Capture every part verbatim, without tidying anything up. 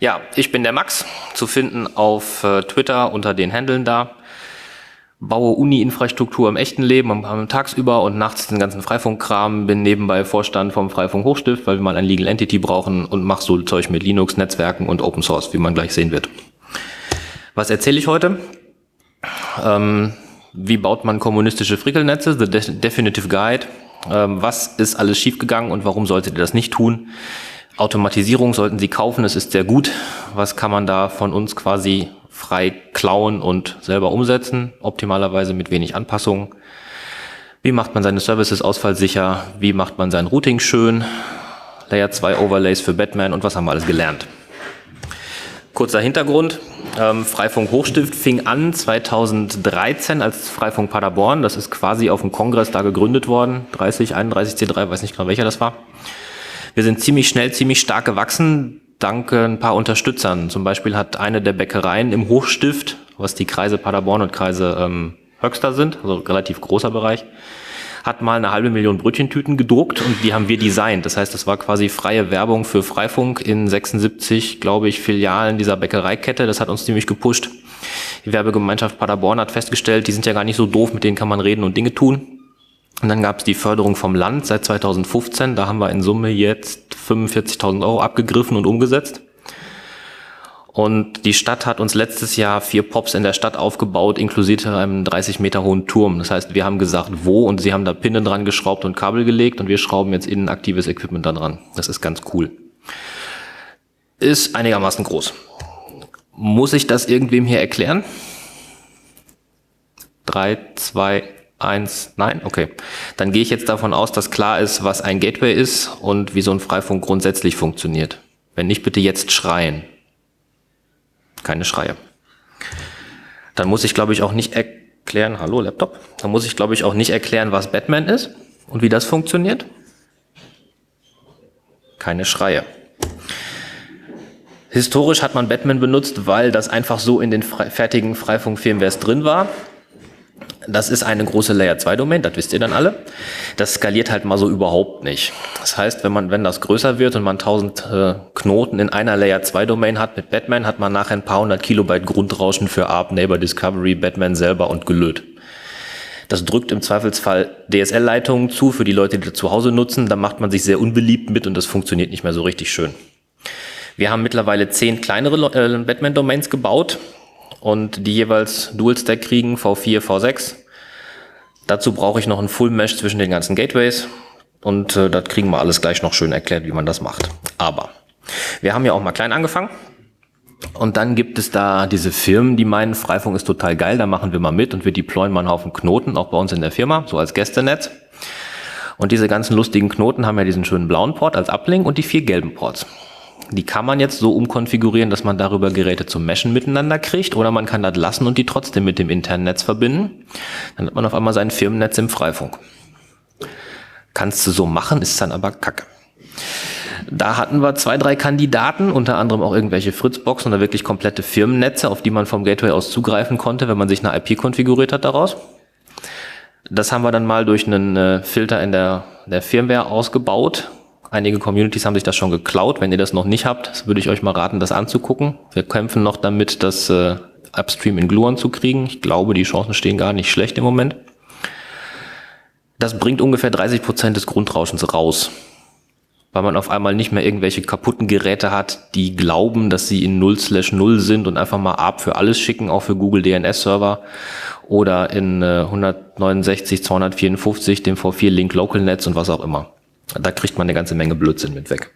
Ja, ich bin der Max, zu finden auf äh, Twitter unter den Handeln da. Baue Uni-Infrastruktur im echten Leben, am, am tagsüber und nachts den ganzen Freifunk-Kram, bin nebenbei Vorstand vom Freifunk Hochstift, weil wir mal ein Legal Entity brauchen und mach so Zeug mit Linux, Netzwerken und Open Source, wie man gleich sehen wird. Was erzähle ich heute? Ähm, wie baut man kommunistische Frickelnetze? The De- Definitive Guide. Ähm, was ist alles schiefgegangen und warum solltet ihr das nicht tun? Automatisierung sollten Sie kaufen, es ist sehr gut. Was kann man da von uns quasi frei klauen und selber umsetzen? Optimalerweise mit wenig Anpassungen. Wie macht man seine Services ausfallsicher? Wie macht man sein Routing schön? Layer zwei Overlays für Batman und was haben wir alles gelernt? Kurzer Hintergrund. Ähm, Freifunk Hochstift fing an zweitausenddreizehn als Freifunk Paderborn. Das ist quasi auf dem Kongress da gegründet worden. dreißig, einunddreißig C drei, weiß nicht genau welcher das war. Wir sind ziemlich schnell, ziemlich stark gewachsen, dank ein paar Unterstützern. Zum Beispiel hat eine der Bäckereien im Hochstift, was die Kreise Paderborn und Kreise ähm, Höxter sind, also relativ großer Bereich, hat mal eine halbe Million Brötchentüten gedruckt und die haben wir designt. Das heißt, das war quasi freie Werbung für Freifunk in sechsundsiebzig, glaube ich, Filialen dieser Bäckereikette. Das hat uns ziemlich gepusht. Die Werbegemeinschaft Paderborn hat festgestellt, die sind ja gar nicht so doof, mit denen kann man reden und Dinge tun. Und dann gab es die Förderung vom Land seit zweitausendfünfzehn. Da haben wir in Summe jetzt fünfundvierzigtausend Euro abgegriffen und umgesetzt. Und die Stadt hat uns letztes Jahr vier Pops in der Stadt aufgebaut, inklusive einem dreißig Meter hohen Turm. Das heißt, wir haben gesagt, wo, und sie haben da Pinne dran geschraubt und Kabel gelegt und wir schrauben jetzt innen aktives Equipment da dran. Das ist ganz cool. Ist einigermaßen groß. Muss ich das irgendwem hier erklären? Drei, zwei, eins, nein? Okay. Dann gehe ich jetzt davon aus, dass klar ist, was ein Gateway ist und wie so ein Freifunk grundsätzlich funktioniert. Wenn nicht, bitte jetzt schreien. Keine Schreie. Dann muss ich, glaube ich, auch nicht erklären, hallo Laptop, dann muss ich, glaube ich, auch nicht erklären, was Batman ist und wie das funktioniert. Keine Schreie. Historisch hat man Batman benutzt, weil das einfach so in den fre- fertigen Freifunk-Firmwares drin war. Das ist eine große Layer zwei Domain, das wisst ihr dann alle. Das skaliert halt mal so überhaupt nicht. Das heißt, wenn man, wenn das größer wird und man tausend äh, Knoten in einer Layer zwei Domain hat mit Batman, hat man nachher ein paar hundert Kilobyte Grundrauschen für A R P, Neighbor Discovery, Batman selber und gelöt. Das drückt im Zweifelsfall D S L-Leitungen zu für die Leute, die das zu Hause nutzen. Da macht man sich sehr unbeliebt mit und das funktioniert nicht mehr so richtig schön. Wir haben mittlerweile zehn kleinere äh, Batman-Domains gebaut und die jeweils Dual-Stack kriegen, V vier, V sechs. Dazu brauche ich noch einen Full-Mesh zwischen den ganzen Gateways und äh, das kriegen wir alles gleich noch schön erklärt, wie man das macht. Aber wir haben ja auch mal klein angefangen und dann gibt es da diese Firmen, die meinen, Freifunk ist total geil, da machen wir mal mit und wir deployen mal einen Haufen Knoten, auch bei uns in der Firma, so als Gästenetz. Und diese ganzen lustigen Knoten haben ja diesen schönen blauen Port als Uplink und die vier gelben Ports. Die kann man jetzt so umkonfigurieren, dass man darüber Geräte zum Meshen miteinander kriegt oder man kann das lassen und die trotzdem mit dem internen Netz verbinden. Dann hat man auf einmal sein Firmennetz im Freifunk. Kannst du so machen, ist dann aber kacke. Da hatten wir zwei, drei Kandidaten, unter anderem auch irgendwelche Fritzboxen oder wirklich komplette Firmennetze, auf die man vom Gateway aus zugreifen konnte, wenn man sich eine I P konfiguriert hat daraus. Das haben wir dann mal durch einen äh, Filter in der, der Firmware ausgebaut. Einige Communities haben sich das schon geklaut. Wenn ihr das noch nicht habt, würde ich euch mal raten, das anzugucken. Wir kämpfen noch damit, das äh, Upstream in Gluon zu kriegen. Ich glaube, die Chancen stehen gar nicht schlecht im Moment. Das bringt ungefähr dreißig Prozent des Grundrauschens raus, weil man auf einmal nicht mehr irgendwelche kaputten Geräte hat, die glauben, dass sie in null slash null sind und einfach mal A R P für alles schicken, auch für Google D N S-Server oder in äh, hundertneunundsechzig, zweihundertvierundfünfzig, dem V vier Link Local Netz und was auch immer. Da kriegt man eine ganze Menge Blödsinn mit weg.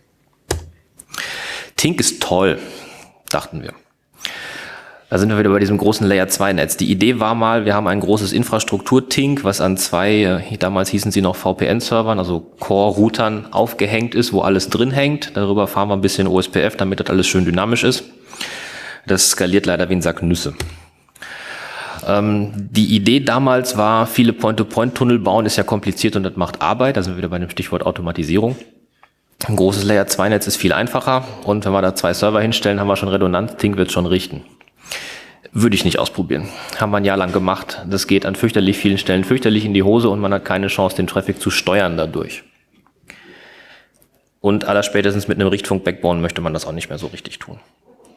Tink ist toll, dachten wir. Da sind wir wieder bei diesem großen Layer zwei Netz. Die Idee war mal, wir haben ein großes Infrastruktur-Tink, was an zwei, damals hießen sie noch V P N-Servern, also Core-Routern aufgehängt ist, wo alles drin hängt. Darüber fahren wir ein bisschen O S P F, damit das alles schön dynamisch ist. Das skaliert leider wie ein Sack Nüsse. Ähm, die Idee damals war, viele Point-to-Point-Tunnel bauen ist ja kompliziert und das macht Arbeit. Da sind wir wieder bei dem Stichwort Automatisierung. Ein großes Layer zwei Netz ist viel einfacher und wenn wir da zwei Server hinstellen, haben wir schon Redundanz, Tink wird schon richten. Würde ich nicht ausprobieren. Haben wir ein Jahr lang gemacht. Das geht an fürchterlich vielen Stellen fürchterlich in die Hose und man hat keine Chance, den Traffic zu steuern dadurch. Und allerspätestens mit einem Richtfunk-Backbone möchte man das auch nicht mehr so richtig tun.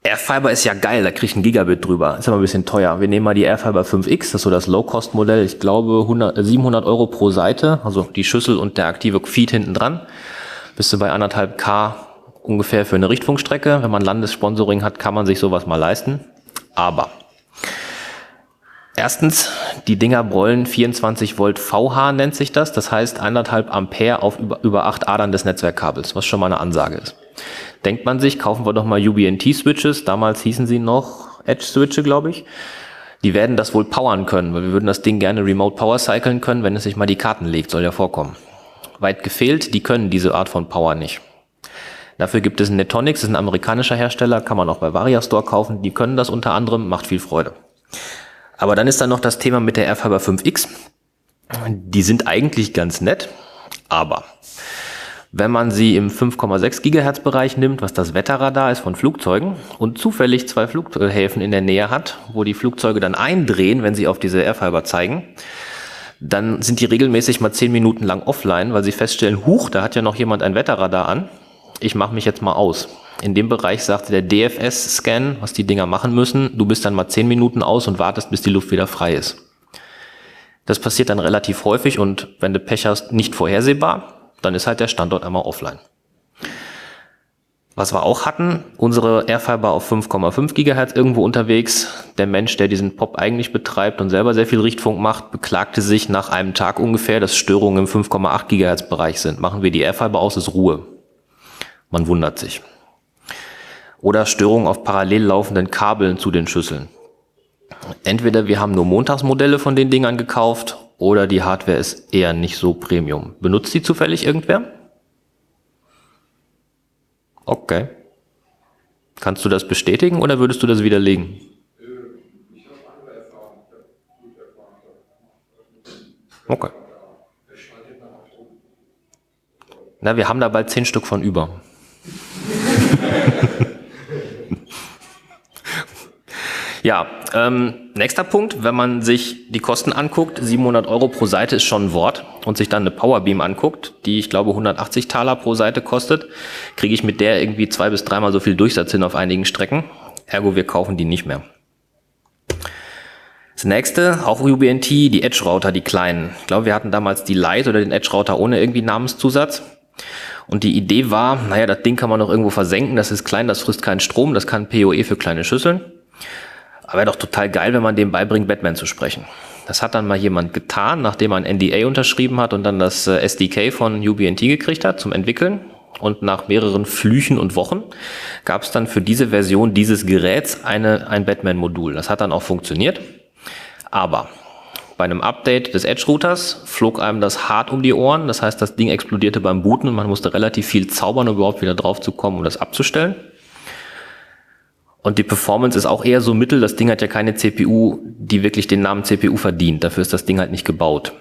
Airfiber ist ja geil, da krieg ich ein Gigabit drüber. Ist aber ein bisschen teuer. Wir nehmen mal die Airfiber fünf X, das ist so das Low-Cost-Modell. Ich glaube hundert, siebenhundert Euro pro Seite, also die Schüssel und der aktive Feed hinten dran. Bist du bei anderthalb K ungefähr für eine Richtfunkstrecke. Wenn man Landessponsoring hat, kann man sich sowas mal leisten. Aber erstens, die Dinger brollen vierundzwanzig Volt V H nennt sich das. Das heißt anderthalb Ampere auf über, über acht Adern des Netzwerkkabels, was schon mal eine Ansage ist. Denkt man sich, kaufen wir doch mal U B N T-Switches. Damals hießen sie noch Edge-Switche, glaube ich. Die werden das wohl powern können, weil wir würden das Ding gerne remote power cyclen können, wenn es sich mal die Karten legt, soll ja vorkommen. Weit gefehlt, die können diese Art von Power nicht. Dafür gibt es Netonix, das ist ein amerikanischer Hersteller, kann man auch bei Variastore kaufen. Die können das unter anderem, macht viel Freude. Aber dann ist da noch das Thema mit der Airfiber fünf X. Die sind eigentlich ganz nett, aber wenn man sie im fünf Komma sechs Gigahertz Bereich nimmt, was das Wetterradar ist von Flugzeugen und zufällig zwei Flughäfen in der Nähe hat, wo die Flugzeuge dann eindrehen, wenn sie auf diese Airfiber zeigen, dann sind die regelmäßig mal zehn Minuten lang offline, weil sie feststellen, huch, da hat ja noch jemand ein Wetterradar an. Ich mache mich jetzt mal aus. In dem Bereich sagte der D F S-Scan, was die Dinger machen müssen, du bist dann mal zehn Minuten aus und wartest, bis die Luft wieder frei ist. Das passiert dann relativ häufig und wenn du Pech hast, nicht vorhersehbar, dann ist halt der Standort einmal offline. Was wir auch hatten, unsere Airfiber auf fünf Komma fünf Gigahertz irgendwo unterwegs. Der Mensch, der diesen Pop eigentlich betreibt und selber sehr viel Richtfunk macht, beklagte sich nach einem Tag ungefähr, dass Störungen im fünf Komma acht Gigahertz Bereich sind. Machen wir die Airfiber aus, ist Ruhe. Man wundert sich. Oder Störungen auf parallel laufenden Kabeln zu den Schüsseln. Entweder wir haben nur Montagsmodelle von den Dingern gekauft oder die Hardware ist eher nicht so Premium. Benutzt die zufällig irgendwer? Okay. Kannst du das bestätigen oder würdest du das widerlegen? Ich habe andere Erfahrungen. Ich habe gute Erfahrungen. Okay. Na, wir haben da bald zehn Stück von über. Ja, ähm, nächster Punkt, wenn man sich die Kosten anguckt, siebenhundert Euro pro Seite ist schon ein Wort und sich dann eine Powerbeam anguckt, die ich glaube hundertachtzig Taler pro Seite kostet, kriege ich mit der irgendwie zwei bis dreimal so viel Durchsatz hin auf einigen Strecken. Ergo, wir kaufen die nicht mehr. Das nächste, auch U B N T, die Edge-Router, die kleinen. Ich glaube, wir hatten damals die Lite oder den Edge-Router ohne irgendwie Namenszusatz. Und die Idee war, naja, das Ding kann man noch irgendwo versenken, das ist klein, das frisst keinen Strom, das kann P O E für kleine Schüsseln. Aber wäre doch total geil, wenn man dem beibringt, Batman zu sprechen. Das hat dann mal jemand getan, nachdem er ein N D A unterschrieben hat und dann das S D K von U B N T gekriegt hat zum Entwickeln. Und nach mehreren Flüchen und Wochen gab es dann für diese Version dieses Geräts eine, ein Batman-Modul. Das hat dann auch funktioniert. Aber bei einem Update des Edge-Routers flog einem das hart um die Ohren. Das heißt, das Ding explodierte beim Booten und man musste relativ viel zaubern, um überhaupt wieder drauf zu kommen, um das abzustellen. Und die Performance ist auch eher so mittel. Das Ding hat ja keine C P U, die wirklich den Namen C P U verdient. Dafür ist das Ding halt nicht gebaut.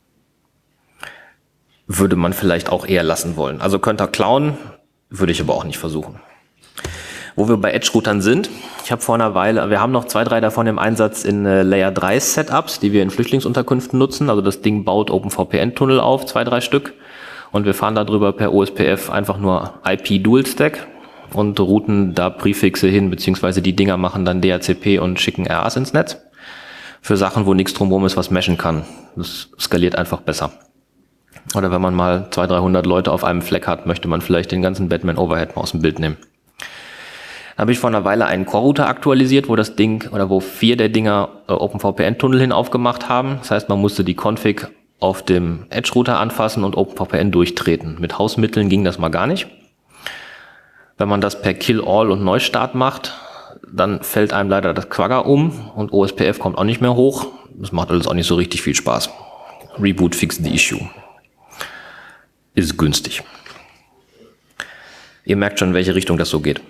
Würde man vielleicht auch eher lassen wollen. Also könnte er klauen, würde ich aber auch nicht versuchen. Wo wir bei Edge-Routern sind, ich habe vor einer Weile, wir haben noch zwei, drei davon im Einsatz in äh, Layer drei Setups, die wir in Flüchtlingsunterkünften nutzen. Also das Ding baut OpenVPN-Tunnel auf, zwei, drei Stück. Und wir fahren darüber per O S P F einfach nur I P-Dual-Stack und routen da Präfixe hin, beziehungsweise die Dinger machen dann D H C P und schicken R As ins Netz. Für Sachen, wo nichts drumherum ist, was meshen kann. Das skaliert einfach besser. Oder wenn man mal zweihundert, dreihundert Leute auf einem Fleck hat, möchte man vielleicht den ganzen Batman-Overhead mal aus dem Bild nehmen. Da habe ich vor einer Weile einen Core-Router aktualisiert, wo das Ding oder wo vier der Dinger äh, OpenVPN-Tunnel hin aufgemacht haben. Das heißt, man musste die Config auf dem Edge-Router anfassen und OpenVPN durchtreten. Mit Hausmitteln ging das mal gar nicht. Wenn man das per Kill-All und Neustart macht, dann fällt einem leider das Quagga um und O S P F kommt auch nicht mehr hoch. Das macht alles auch nicht so richtig viel Spaß. Reboot fixed the issue. Ist günstig. Ihr merkt schon, in welche Richtung das so geht.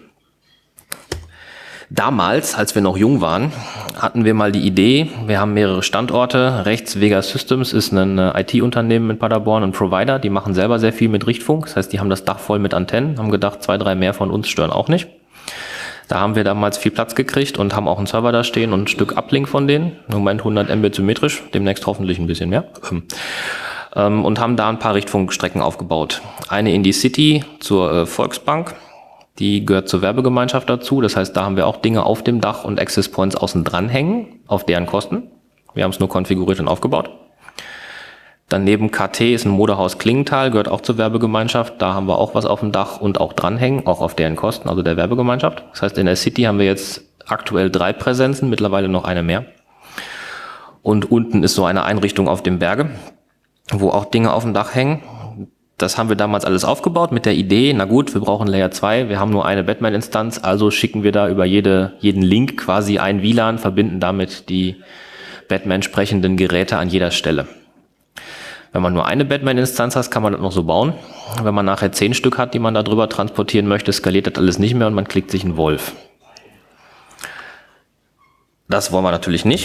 Damals, als wir noch jung waren, hatten wir mal die Idee, wir haben mehrere Standorte. Rechts Vega Systems ist ein I T-Unternehmen in Paderborn und Provider, die machen selber sehr viel mit Richtfunk. Das heißt, die haben das Dach voll mit Antennen, haben gedacht, zwei, drei mehr von uns stören auch nicht. Da haben wir damals viel Platz gekriegt und haben auch einen Server da stehen und ein Stück Uplink von denen. Im Moment hundert Mbit symmetrisch, demnächst hoffentlich ein bisschen mehr. Und haben da ein paar Richtfunkstrecken aufgebaut. Eine in die City zur Volksbank Die gehört zur Werbegemeinschaft dazu. Das heißt, da haben wir auch Dinge auf dem Dach und Access Points außen dran hängen, auf deren Kosten. Wir haben es nur konfiguriert und aufgebaut. Daneben K T ist ein Modehaus Klingenthal, gehört auch zur Werbegemeinschaft. Da haben wir auch was auf dem Dach und auch dranhängen, auch auf deren Kosten, also der Werbegemeinschaft. Das heißt, in der City haben wir jetzt aktuell drei Präsenzen, mittlerweile noch eine mehr. Und unten ist so eine Einrichtung auf dem Berge, wo auch Dinge auf dem Dach hängen. Das haben wir damals alles aufgebaut mit der Idee, na gut, wir brauchen Layer zwei, wir haben nur eine Batman-Instanz, also schicken wir da über jede, jeden Link quasi ein W L A N, verbinden damit die Batman-sprechenden Geräte an jeder Stelle. Wenn man nur eine Batman-Instanz hat, kann man das noch so bauen. Wenn man nachher zehn Stück hat, die man da drüber transportieren möchte, skaliert das alles nicht mehr und man klickt sich einen Wolf. Das wollen wir natürlich nicht.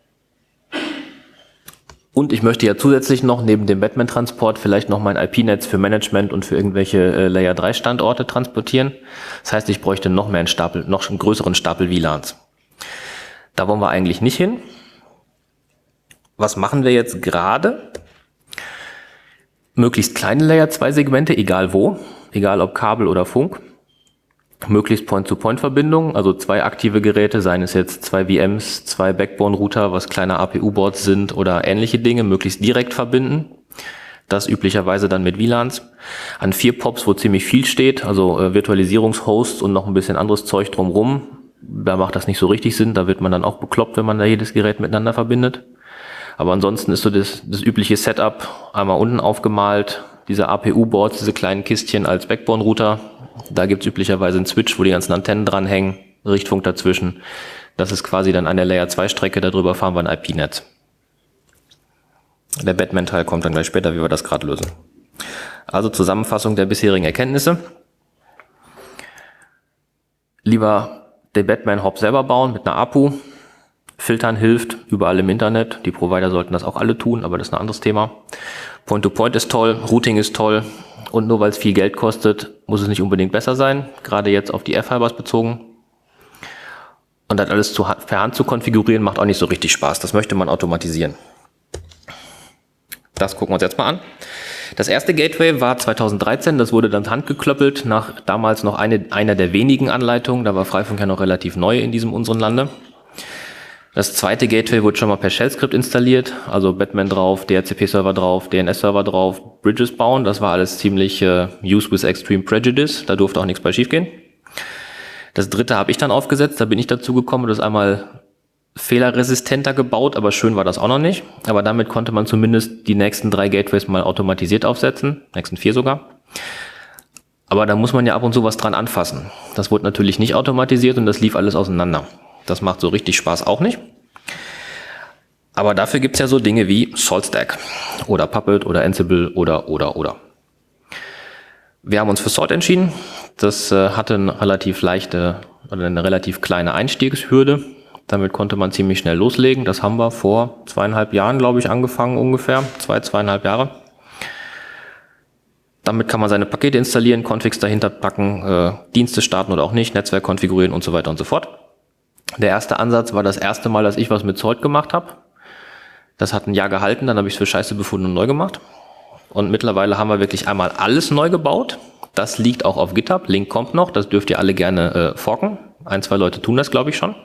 Und ich möchte ja zusätzlich noch neben dem Batman-Transport vielleicht noch mein I P-Netz für Management und für irgendwelche äh, Layer drei Standorte transportieren. Das heißt, ich bräuchte noch mehr einen Stapel, noch einen größeren Stapel W L A Ns. Da wollen wir eigentlich nicht hin. Was machen wir jetzt gerade? Möglichst kleine Layer zwei Segmente, egal wo, egal ob Kabel oder Funk. Möglichst Point-to-Point-Verbindungen, also zwei aktive Geräte, seien es jetzt zwei V Ms, zwei Backbone-Router, was kleine A P U-Boards sind oder ähnliche Dinge, möglichst direkt verbinden. Das üblicherweise dann mit W L A Ns. An vier Pops, wo ziemlich viel steht, also äh, Virtualisierungshosts und noch ein bisschen anderes Zeug drumrum. Da macht das nicht so richtig Sinn, da wird man dann auch bekloppt, wenn man da jedes Gerät miteinander verbindet. Aber ansonsten ist so das, das übliche Setup einmal unten aufgemalt, diese A P U-Boards, diese kleinen Kistchen als Backbone-Router. Da gibt's üblicherweise einen Switch, wo die ganzen Antennen dranhängen, Richtfunk dazwischen. Das ist quasi dann eine Layer zwei Strecke, darüber fahren wir ein I P-Netz. Der Batman-Teil kommt dann gleich später, wie wir das gerade lösen. Also Zusammenfassung der bisherigen Erkenntnisse. Lieber den Batman-Hop selber bauen mit einer A P U. Filtern hilft, überall im Internet. Die Provider sollten das auch alle tun, aber das ist ein anderes Thema. Point-to-Point ist toll, Routing ist toll. Und nur weil es viel Geld kostet, muss es nicht unbedingt besser sein. Gerade jetzt auf die F-Fibers bezogen. Und das alles zu, per Hand zu konfigurieren, macht auch nicht so richtig Spaß. Das möchte man automatisieren. Das gucken wir uns jetzt mal an. Das erste Gateway war zweitausenddreizehn. Das wurde dann handgeklöppelt nach damals noch eine, einer der wenigen Anleitungen. Da war Freifunk ja noch relativ neu in diesem unseren Lande. Das zweite Gateway wurde schon mal per Shell-Skript installiert, also Batman drauf, D H C P-Server drauf, D N S-Server drauf, Bridges bauen. Das war alles ziemlich äh, Use with Extreme Prejudice, da durfte auch nichts bei schiefgehen. Das dritte habe ich dann aufgesetzt, da bin ich dazu gekommen, das einmal fehlerresistenter gebaut, aber schön war das auch noch nicht. Aber damit konnte man zumindest die nächsten drei Gateways mal automatisiert aufsetzen, nächsten vier sogar. Aber da muss man ja ab und zu was dran anfassen. Das wurde natürlich nicht automatisiert und das lief alles auseinander. Das macht so richtig Spaß auch nicht. Aber dafür gibt's ja so Dinge wie SaltStack oder Puppet oder Ansible oder, oder, oder. Wir haben uns für Salt entschieden. Das äh, hatte eine relativ leichte oder eine relativ kleine Einstiegshürde. Damit konnte man ziemlich schnell loslegen. Das haben wir vor zweieinhalb Jahren, glaube ich, angefangen ungefähr. Zwei, zweieinhalb Jahre. Damit kann man seine Pakete installieren, Configs dahinter packen, äh, Dienste starten oder auch nicht, Netzwerk konfigurieren und so weiter und so fort. Der erste Ansatz war das erste Mal, dass ich was mit Salt gemacht habe. Das hat ein Jahr gehalten, dann habe ich es für scheiße befunden und neu gemacht. Und mittlerweile haben wir wirklich einmal alles neu gebaut. Das liegt auch auf GitHub, Link kommt noch, das dürft ihr alle gerne äh, forken. Ein, zwei Leute tun das, glaube ich, schon.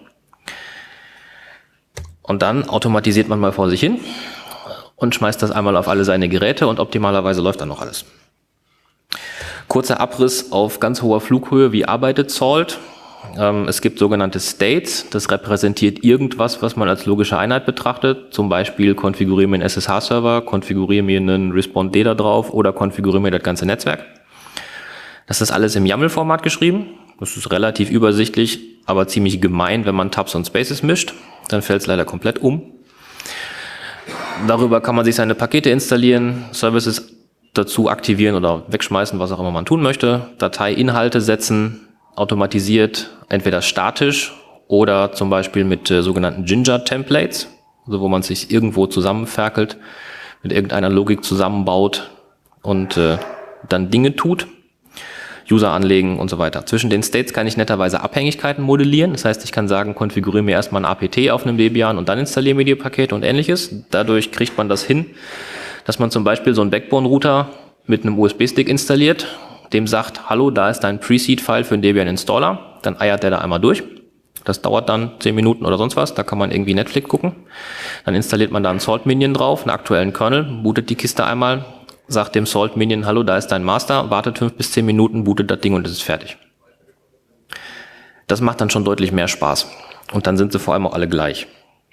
Und dann automatisiert man mal vor sich hin und schmeißt das einmal auf alle seine Geräte und optimalerweise läuft dann noch alles. Kurzer Abriss auf ganz hoher Flughöhe, wie arbeitet Salt? Ähm, es gibt sogenannte States, das repräsentiert irgendwas, was man als logische Einheit betrachtet. Zum Beispiel konfiguriere mir einen S S H-Server, konfiguriere mir einen Respond-D da drauf oder konfiguriere mir das ganze Netzwerk. Das ist alles im YAML-Format geschrieben. Das ist relativ übersichtlich, aber ziemlich gemein, wenn man Tabs und Spaces mischt. Dann fällt es leider komplett um. Darüber kann man sich seine Pakete installieren, Services dazu aktivieren oder wegschmeißen, was auch immer man tun möchte. Dateiinhalte setzen, automatisiert, entweder statisch oder zum Beispiel mit äh, sogenannten Jinja-Templates, also wo man sich irgendwo zusammenferkelt, mit irgendeiner Logik zusammenbaut und äh, dann Dinge tut, User anlegen und so weiter. Zwischen den States kann ich netterweise Abhängigkeiten modellieren. Das heißt, ich kann sagen, konfiguriere mir erstmal ein A P T auf einem Debian und dann installiere mir die Pakete und ähnliches. Dadurch kriegt man das hin, dass man zum Beispiel so einen Backbone-Router mit einem U S B-Stick installiert, dem sagt, hallo, da ist dein Pre-Seed-File für den Debian Installer, dann eiert der da einmal durch. Das dauert dann zehn Minuten oder sonst was, da kann man irgendwie Netflix gucken. Dann installiert man da einen Salt-Minion drauf, einen aktuellen Kernel, bootet die Kiste einmal, sagt dem Salt-Minion, hallo, da ist dein Master, wartet fünf bis zehn Minuten, bootet das Ding und es ist fertig. Das macht dann schon deutlich mehr Spaß. Und dann sind sie vor allem auch alle gleich.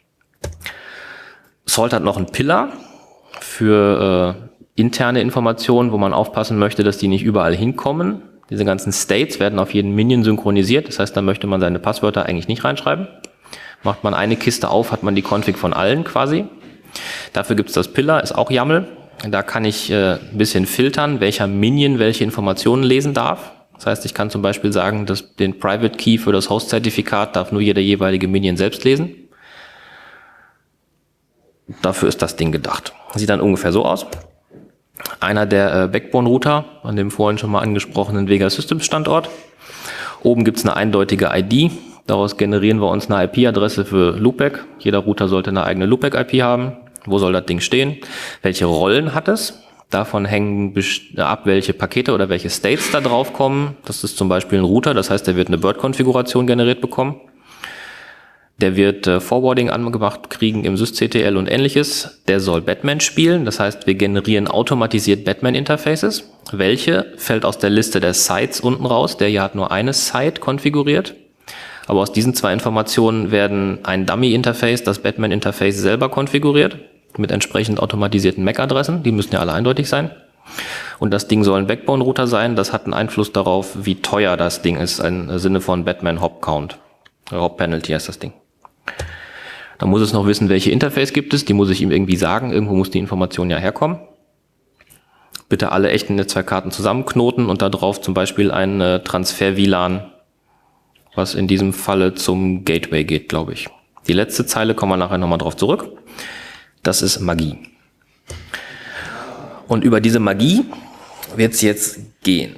Salt hat noch einen Pillar für äh, interne Informationen, wo man aufpassen möchte, dass die nicht überall hinkommen. Diese ganzen States werden auf jeden Minion synchronisiert. Das heißt, da möchte man seine Passwörter eigentlich nicht reinschreiben. Macht man eine Kiste auf, hat man die Config von allen quasi. Dafür gibt es das Pillar, ist auch YAML. Da kann ich äh, ein bisschen filtern, welcher Minion welche Informationen lesen darf. Das heißt, ich kann zum Beispiel sagen, dass den Private Key für das Host-Zertifikat darf nur jeder jeweilige Minion selbst lesen. Dafür ist das Ding gedacht. Sieht dann ungefähr so aus. Einer der äh, Backbone-Router an dem vorhin schon mal angesprochenen Vega Systems Standort. Oben gibt es eine eindeutige I D. Daraus generieren wir uns eine I P-Adresse für Loopback. Jeder Router sollte eine eigene Loopback-I P haben. Wo soll das Ding stehen? Welche Rollen hat es? Davon hängen ab, welche Pakete oder welche States da drauf kommen. Das ist zum Beispiel ein Router, das heißt, der wird eine Bird-Konfiguration generiert bekommen. Der wird äh, Forwarding angemacht kriegen im sysctl und ähnliches. Der soll Batman spielen, das heißt, wir generieren automatisiert Batman-Interfaces. Welche fällt aus der Liste der Sites unten raus. Der hier hat nur eine Site konfiguriert. Aber aus diesen zwei Informationen werden ein Dummy-Interface, das Batman-Interface selber konfiguriert, mit entsprechend automatisierten M A C-Adressen. Die müssen ja alle eindeutig sein. Und das Ding soll ein Backbone-Router sein. Das hat einen Einfluss darauf, wie teuer das Ding ist, im Sinne von Batman-Hop-Count. Hop-Penalty heißt das Ding. Dann muss es noch wissen, welche Interface gibt es. Die muss ich ihm irgendwie sagen. Irgendwo muss die Information ja herkommen. Bitte alle echten Netzwerkkarten zusammenknoten und da drauf zum Beispiel ein äh, Transfer-W L A N, was in diesem Falle zum Gateway geht, glaube ich. Die letzte Zeile kommen wir nachher nochmal drauf zurück. Das ist Magie. Und über diese Magie wird es jetzt gehen.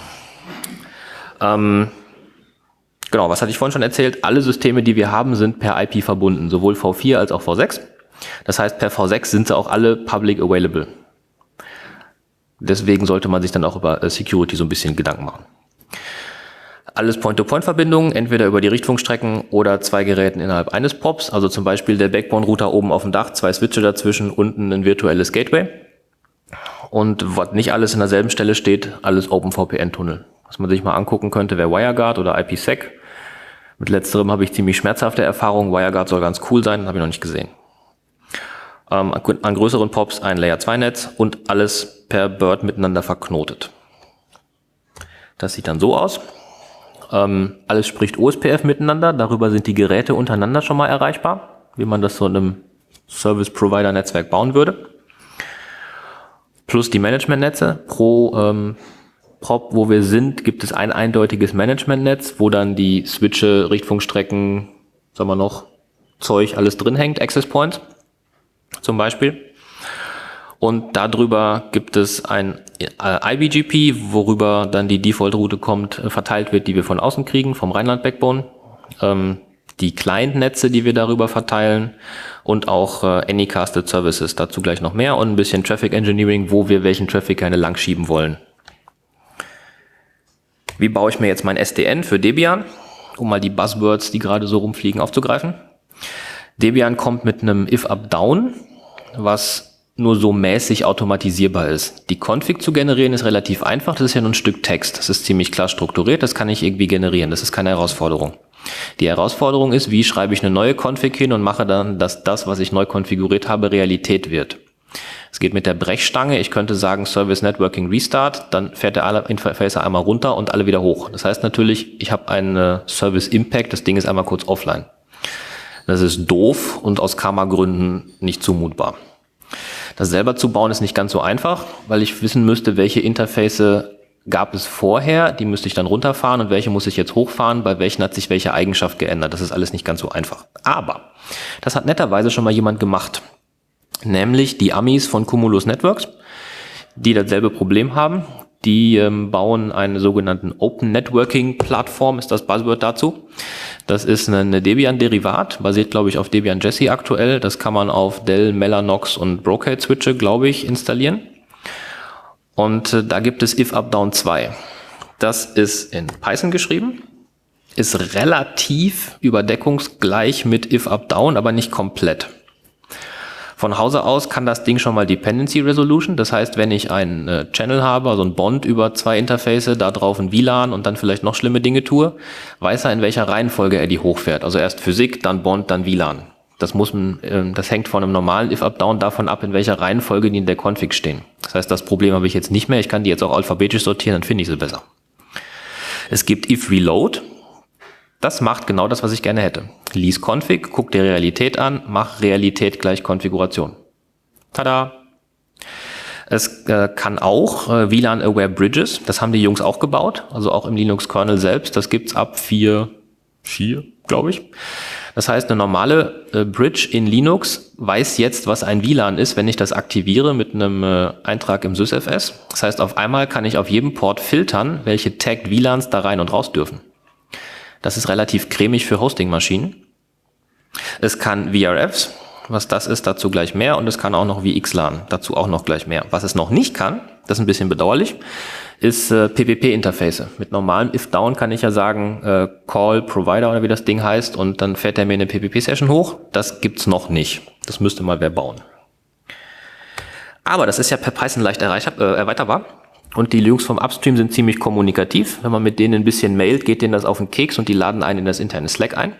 Ähm, genau, was hatte ich vorhin schon erzählt? Alle Systeme, die wir haben, sind per I P verbunden, sowohl V vier als auch V sechs. Das heißt, per V sechs sind sie auch alle public available. Deswegen sollte man sich dann auch über Security so ein bisschen Gedanken machen. Alles Point-to-Point-Verbindungen, entweder über die Richtfunkstrecken oder zwei Geräten innerhalb eines P O Ps, also zum Beispiel der Backbone-Router oben auf dem Dach, zwei Switche dazwischen, unten ein virtuelles Gateway. Und was nicht alles in derselben Stelle steht, alles OpenVPN-Tunnel. Was man sich mal angucken könnte, wäre WireGuard oder IPsec. Mit letzterem habe ich ziemlich schmerzhafte Erfahrungen. WireGuard soll ganz cool sein, habe ich noch nicht gesehen. Ähm, an größeren P O Ps ein Layer zwei Netz und alles per Bird miteinander verknotet. Das sieht dann so aus. Ähm, alles spricht O S P F miteinander, darüber sind die Geräte untereinander schon mal erreichbar, wie man das so in einem Service-Provider-Netzwerk bauen würde. Plus die Managementnetze. Pro ähm, P O P, wo wir sind, gibt es ein eindeutiges Managementnetz, wo dann die Switche, Richtfunkstrecken, sagen wir noch, Zeug, alles drin hängt, Access Points zum Beispiel. Und darüber gibt es ein I B G P, worüber dann die Default-Route kommt, verteilt wird, die wir von außen kriegen, vom Rheinland-Backbone. Ähm, die Client-Netze, die wir darüber verteilen und auch äh, Anycasted Services, dazu gleich noch mehr und ein bisschen Traffic Engineering, wo wir welchen Traffic gerne lang schieben wollen. Wie baue ich mir jetzt mein S D N für Debian, um mal die Buzzwords, die gerade so rumfliegen, aufzugreifen? Debian kommt mit einem If-Up-Down, was nur so mäßig automatisierbar ist. Die Config zu generieren ist relativ einfach, das ist ja nur ein Stück Text. Das ist ziemlich klar strukturiert, das kann ich irgendwie generieren, das ist keine Herausforderung. Die Herausforderung ist, wie schreibe ich eine neue Config hin und mache dann, dass das, was ich neu konfiguriert habe, Realität wird. Es geht mit der Brechstange, ich könnte sagen Service Networking Restart, dann fährt der Interface einmal runter und alle wieder hoch. Das heißt natürlich, ich habe einen Service Impact, das Ding ist einmal kurz offline. Das ist doof und aus Karma-Gründen nicht zumutbar. Das selber zu bauen ist nicht ganz so einfach, weil ich wissen müsste, welche Interface gab es vorher, die müsste ich dann runterfahren und welche muss ich jetzt hochfahren, bei welchen hat sich welche Eigenschaft geändert. Das ist alles nicht ganz so einfach. Aber das hat netterweise schon mal jemand gemacht, nämlich die Amis von Cumulus Networks, die dasselbe Problem haben. Die ähm, bauen eine sogenannten Open Networking Plattform, ist das Buzzword dazu. Das ist eine Debian-Derivat, basiert, glaube ich, auf Debian Jessie aktuell. Das kann man auf Dell, Mellanox und Brocade-Switche, glaube ich, installieren. Und äh, da gibt es If-Up-Down zwei. Das ist in Python geschrieben, ist relativ überdeckungsgleich mit if up down, aber nicht komplett. Von Hause aus kann das Ding schon mal Dependency Resolution. Das heißt, wenn ich einen äh, Channel habe, also ein Bond über zwei Interface, da drauf ein W L A N und dann vielleicht noch schlimme Dinge tue, weiß er, in welcher Reihenfolge er die hochfährt. Also erst Physik, dann Bond, dann W L A N. Das muss man, äh, das hängt von einem normalen if-up-down davon ab, in welcher Reihenfolge die in der Config stehen. Das heißt, das Problem habe ich jetzt nicht mehr. Ich kann die jetzt auch alphabetisch sortieren, dann finde ich sie besser. Es gibt if-reload. Das macht genau das, was ich gerne hätte. Lies Config, guck dir Realität an, mach Realität gleich Konfiguration. Tada! Es äh, kann auch äh, W L A N-Aware Bridges, das haben die Jungs auch gebaut, also auch im Linux-Kernel selbst. Das gibt's ab vier, vier, glaube ich. Das heißt, eine normale äh, Bridge in Linux weiß jetzt, was ein W L A N ist, wenn ich das aktiviere mit einem äh, Eintrag im sysfs. Das heißt, auf einmal kann ich auf jedem Port filtern, welche Tagged W L A Ns da rein und raus dürfen. Das ist relativ cremig für Hosting-Maschinen. Es kann V R Fs, was das ist, dazu gleich mehr. Und es kann auch noch V X LAN, dazu auch noch gleich mehr. Was es noch nicht kann, das ist ein bisschen bedauerlich, ist äh, P P P-Interface. Mit normalem if-down kann ich ja sagen, äh, Call Provider oder wie das Ding heißt, und dann fährt er mir eine P P P-Session hoch. Das gibt's noch nicht. Das müsste mal wer bauen. Aber das ist ja per Python leicht erreich- äh, erweiterbar. Und die Jungs vom Upstream sind ziemlich kommunikativ. Wenn man mit denen ein bisschen mailt, geht denen das auf den Keks und die laden einen in das interne Slack ein.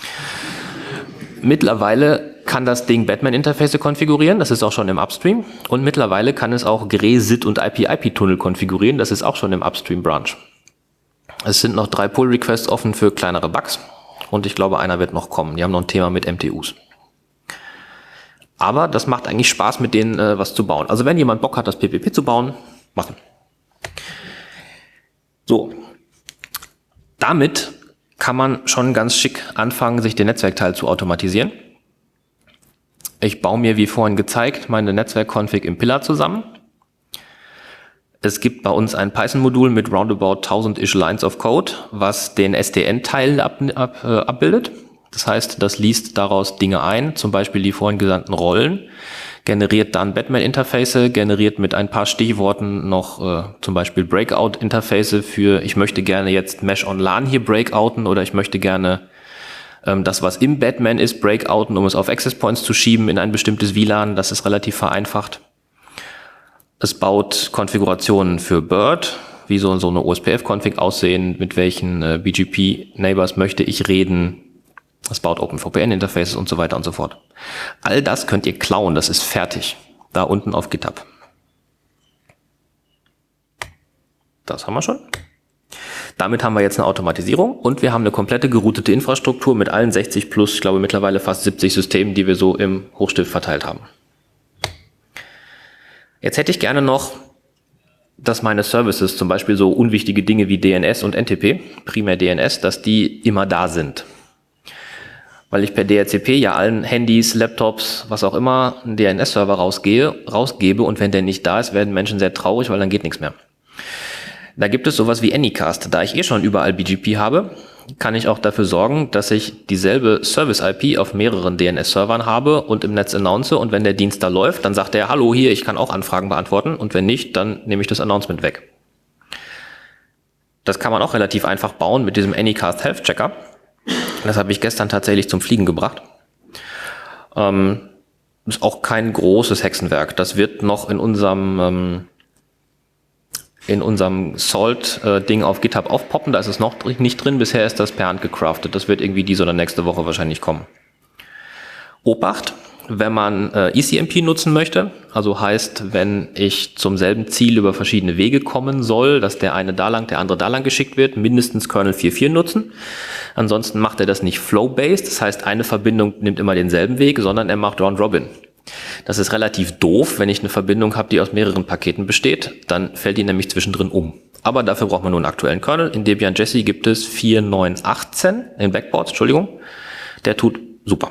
Mittlerweile kann das Ding Batman-Interface konfigurieren, das ist auch schon im Upstream. Und mittlerweile kann es auch G R E, S I D und I P I P-Tunnel konfigurieren, das ist auch schon im Upstream-Branch. Es sind noch drei Pull-Requests offen für kleinere Bugs. Und ich glaube, einer wird noch kommen. Die haben noch ein Thema mit M T Us. Aber das macht eigentlich Spaß, mit denen äh, was zu bauen. Also wenn jemand Bock hat, das P P P zu bauen, machen. So, damit kann man schon ganz schick anfangen, sich den Netzwerkteil zu automatisieren. Ich baue mir, wie vorhin gezeigt, meine Netzwerk-Config im Pillar zusammen. Es gibt bei uns ein Python-Modul mit roundabout tausend-ish Lines of Code, was den S D N-Teil ab, ab, äh, abbildet. Das heißt, das liest daraus Dinge ein, zum Beispiel die vorhin genannten Rollen, generiert dann Batman-Interface, generiert mit ein paar Stichworten noch äh, zum Beispiel Breakout-Interface für, ich möchte gerne jetzt Mesh on LAN hier breakouten oder ich möchte gerne ähm, das, was im Batman ist, breakouten, um es auf Access Points zu schieben in ein bestimmtes W L A N. Das ist relativ vereinfacht. Es baut Konfigurationen für Bird, wie soll so eine O S P F-Config aussehen, mit welchen äh, B G P-Neighbors möchte ich reden. Es baut OpenVPN-Interfaces und so weiter und so fort. All das könnt ihr klauen, das ist fertig. Da unten auf GitHub. Das haben wir schon. Damit haben wir jetzt eine Automatisierung und wir haben eine komplette geroutete Infrastruktur mit allen sechzig plus, ich glaube mittlerweile fast siebzig Systemen, die wir so im Hochstift verteilt haben. Jetzt hätte ich gerne noch, dass meine Services, zum Beispiel so unwichtige Dinge wie D N S und N T P, primär D N S, dass die immer da sind. Weil ich per D H C P ja allen Handys, Laptops, was auch immer, einen D N S-Server rausgehe, rausgebe und wenn der nicht da ist, werden Menschen sehr traurig, weil dann geht nichts mehr. Da gibt es sowas wie Anycast. Da ich eh schon überall B G P habe, kann ich auch dafür sorgen, dass ich dieselbe Service-I P auf mehreren D N S-Servern habe und im Netz announce und wenn der Dienst da läuft, dann sagt er, hallo hier, ich kann auch Anfragen beantworten und wenn nicht, dann nehme ich das Announcement weg. Das kann man auch relativ einfach bauen mit diesem Anycast Health Checker. Das habe ich gestern tatsächlich zum Fliegen gebracht. Ähm, ist auch kein großes Hexenwerk. Das wird noch in unserem ähm, in unserem Salt-Ding äh, auf GitHub aufpoppen. Da ist es noch nicht drin. Bisher ist das per Hand gecraftet. Das wird irgendwie diese oder nächste Woche wahrscheinlich kommen. Obacht, wenn man äh, E C M P nutzen möchte, also heißt, wenn ich zum selben Ziel über verschiedene Wege kommen soll, dass der eine da lang, der andere da lang geschickt wird, mindestens Kernel vier Punkt vier nutzen. Ansonsten macht er das nicht flow-based, das heißt, eine Verbindung nimmt immer denselben Weg, sondern er macht Round-Robin. Das ist relativ doof, wenn ich eine Verbindung habe, die aus mehreren Paketen besteht, dann fällt die nämlich zwischendrin um. Aber dafür braucht man nur einen aktuellen Kernel. In Debian Jessie gibt es vier Punkt neun Punkt achtzehn, in Backports, Entschuldigung. Der tut super.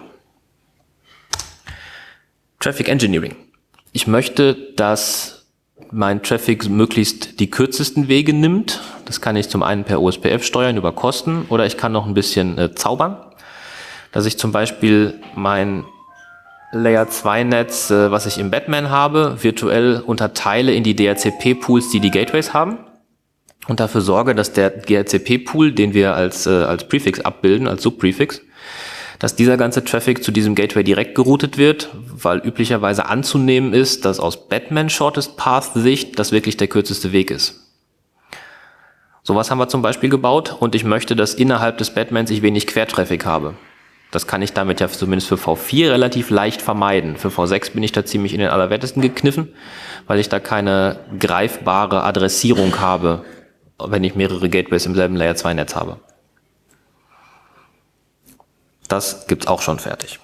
Traffic Engineering. Ich möchte, dass mein Traffic möglichst die kürzesten Wege nimmt. Das kann ich zum einen per O S P F steuern über Kosten oder ich kann noch ein bisschen äh, zaubern, dass ich zum Beispiel mein Layer zwei Netz, äh, was ich im Batman habe, virtuell unterteile in die D H C P-Pools, die die Gateways haben. und dafür sorge, dass der G R C P-Pool, den wir als, äh, als Prefix abbilden, als Subprefix, dass dieser ganze Traffic zu diesem Gateway direkt geroutet wird, weil üblicherweise anzunehmen ist, dass aus Batman Shortest Path Sicht das wirklich der kürzeste Weg ist. Sowas haben wir zum Beispiel gebaut und ich möchte, dass innerhalb des Batmans ich wenig Quertraffic habe. Das kann ich damit ja zumindest für V vier relativ leicht vermeiden. Für V sechs bin ich da ziemlich in den Allerwertesten gekniffen, weil ich da keine greifbare Adressierung habe, wenn ich mehrere Gateways im selben Layer zwei Netz habe. Das gibt's auch schon fertig.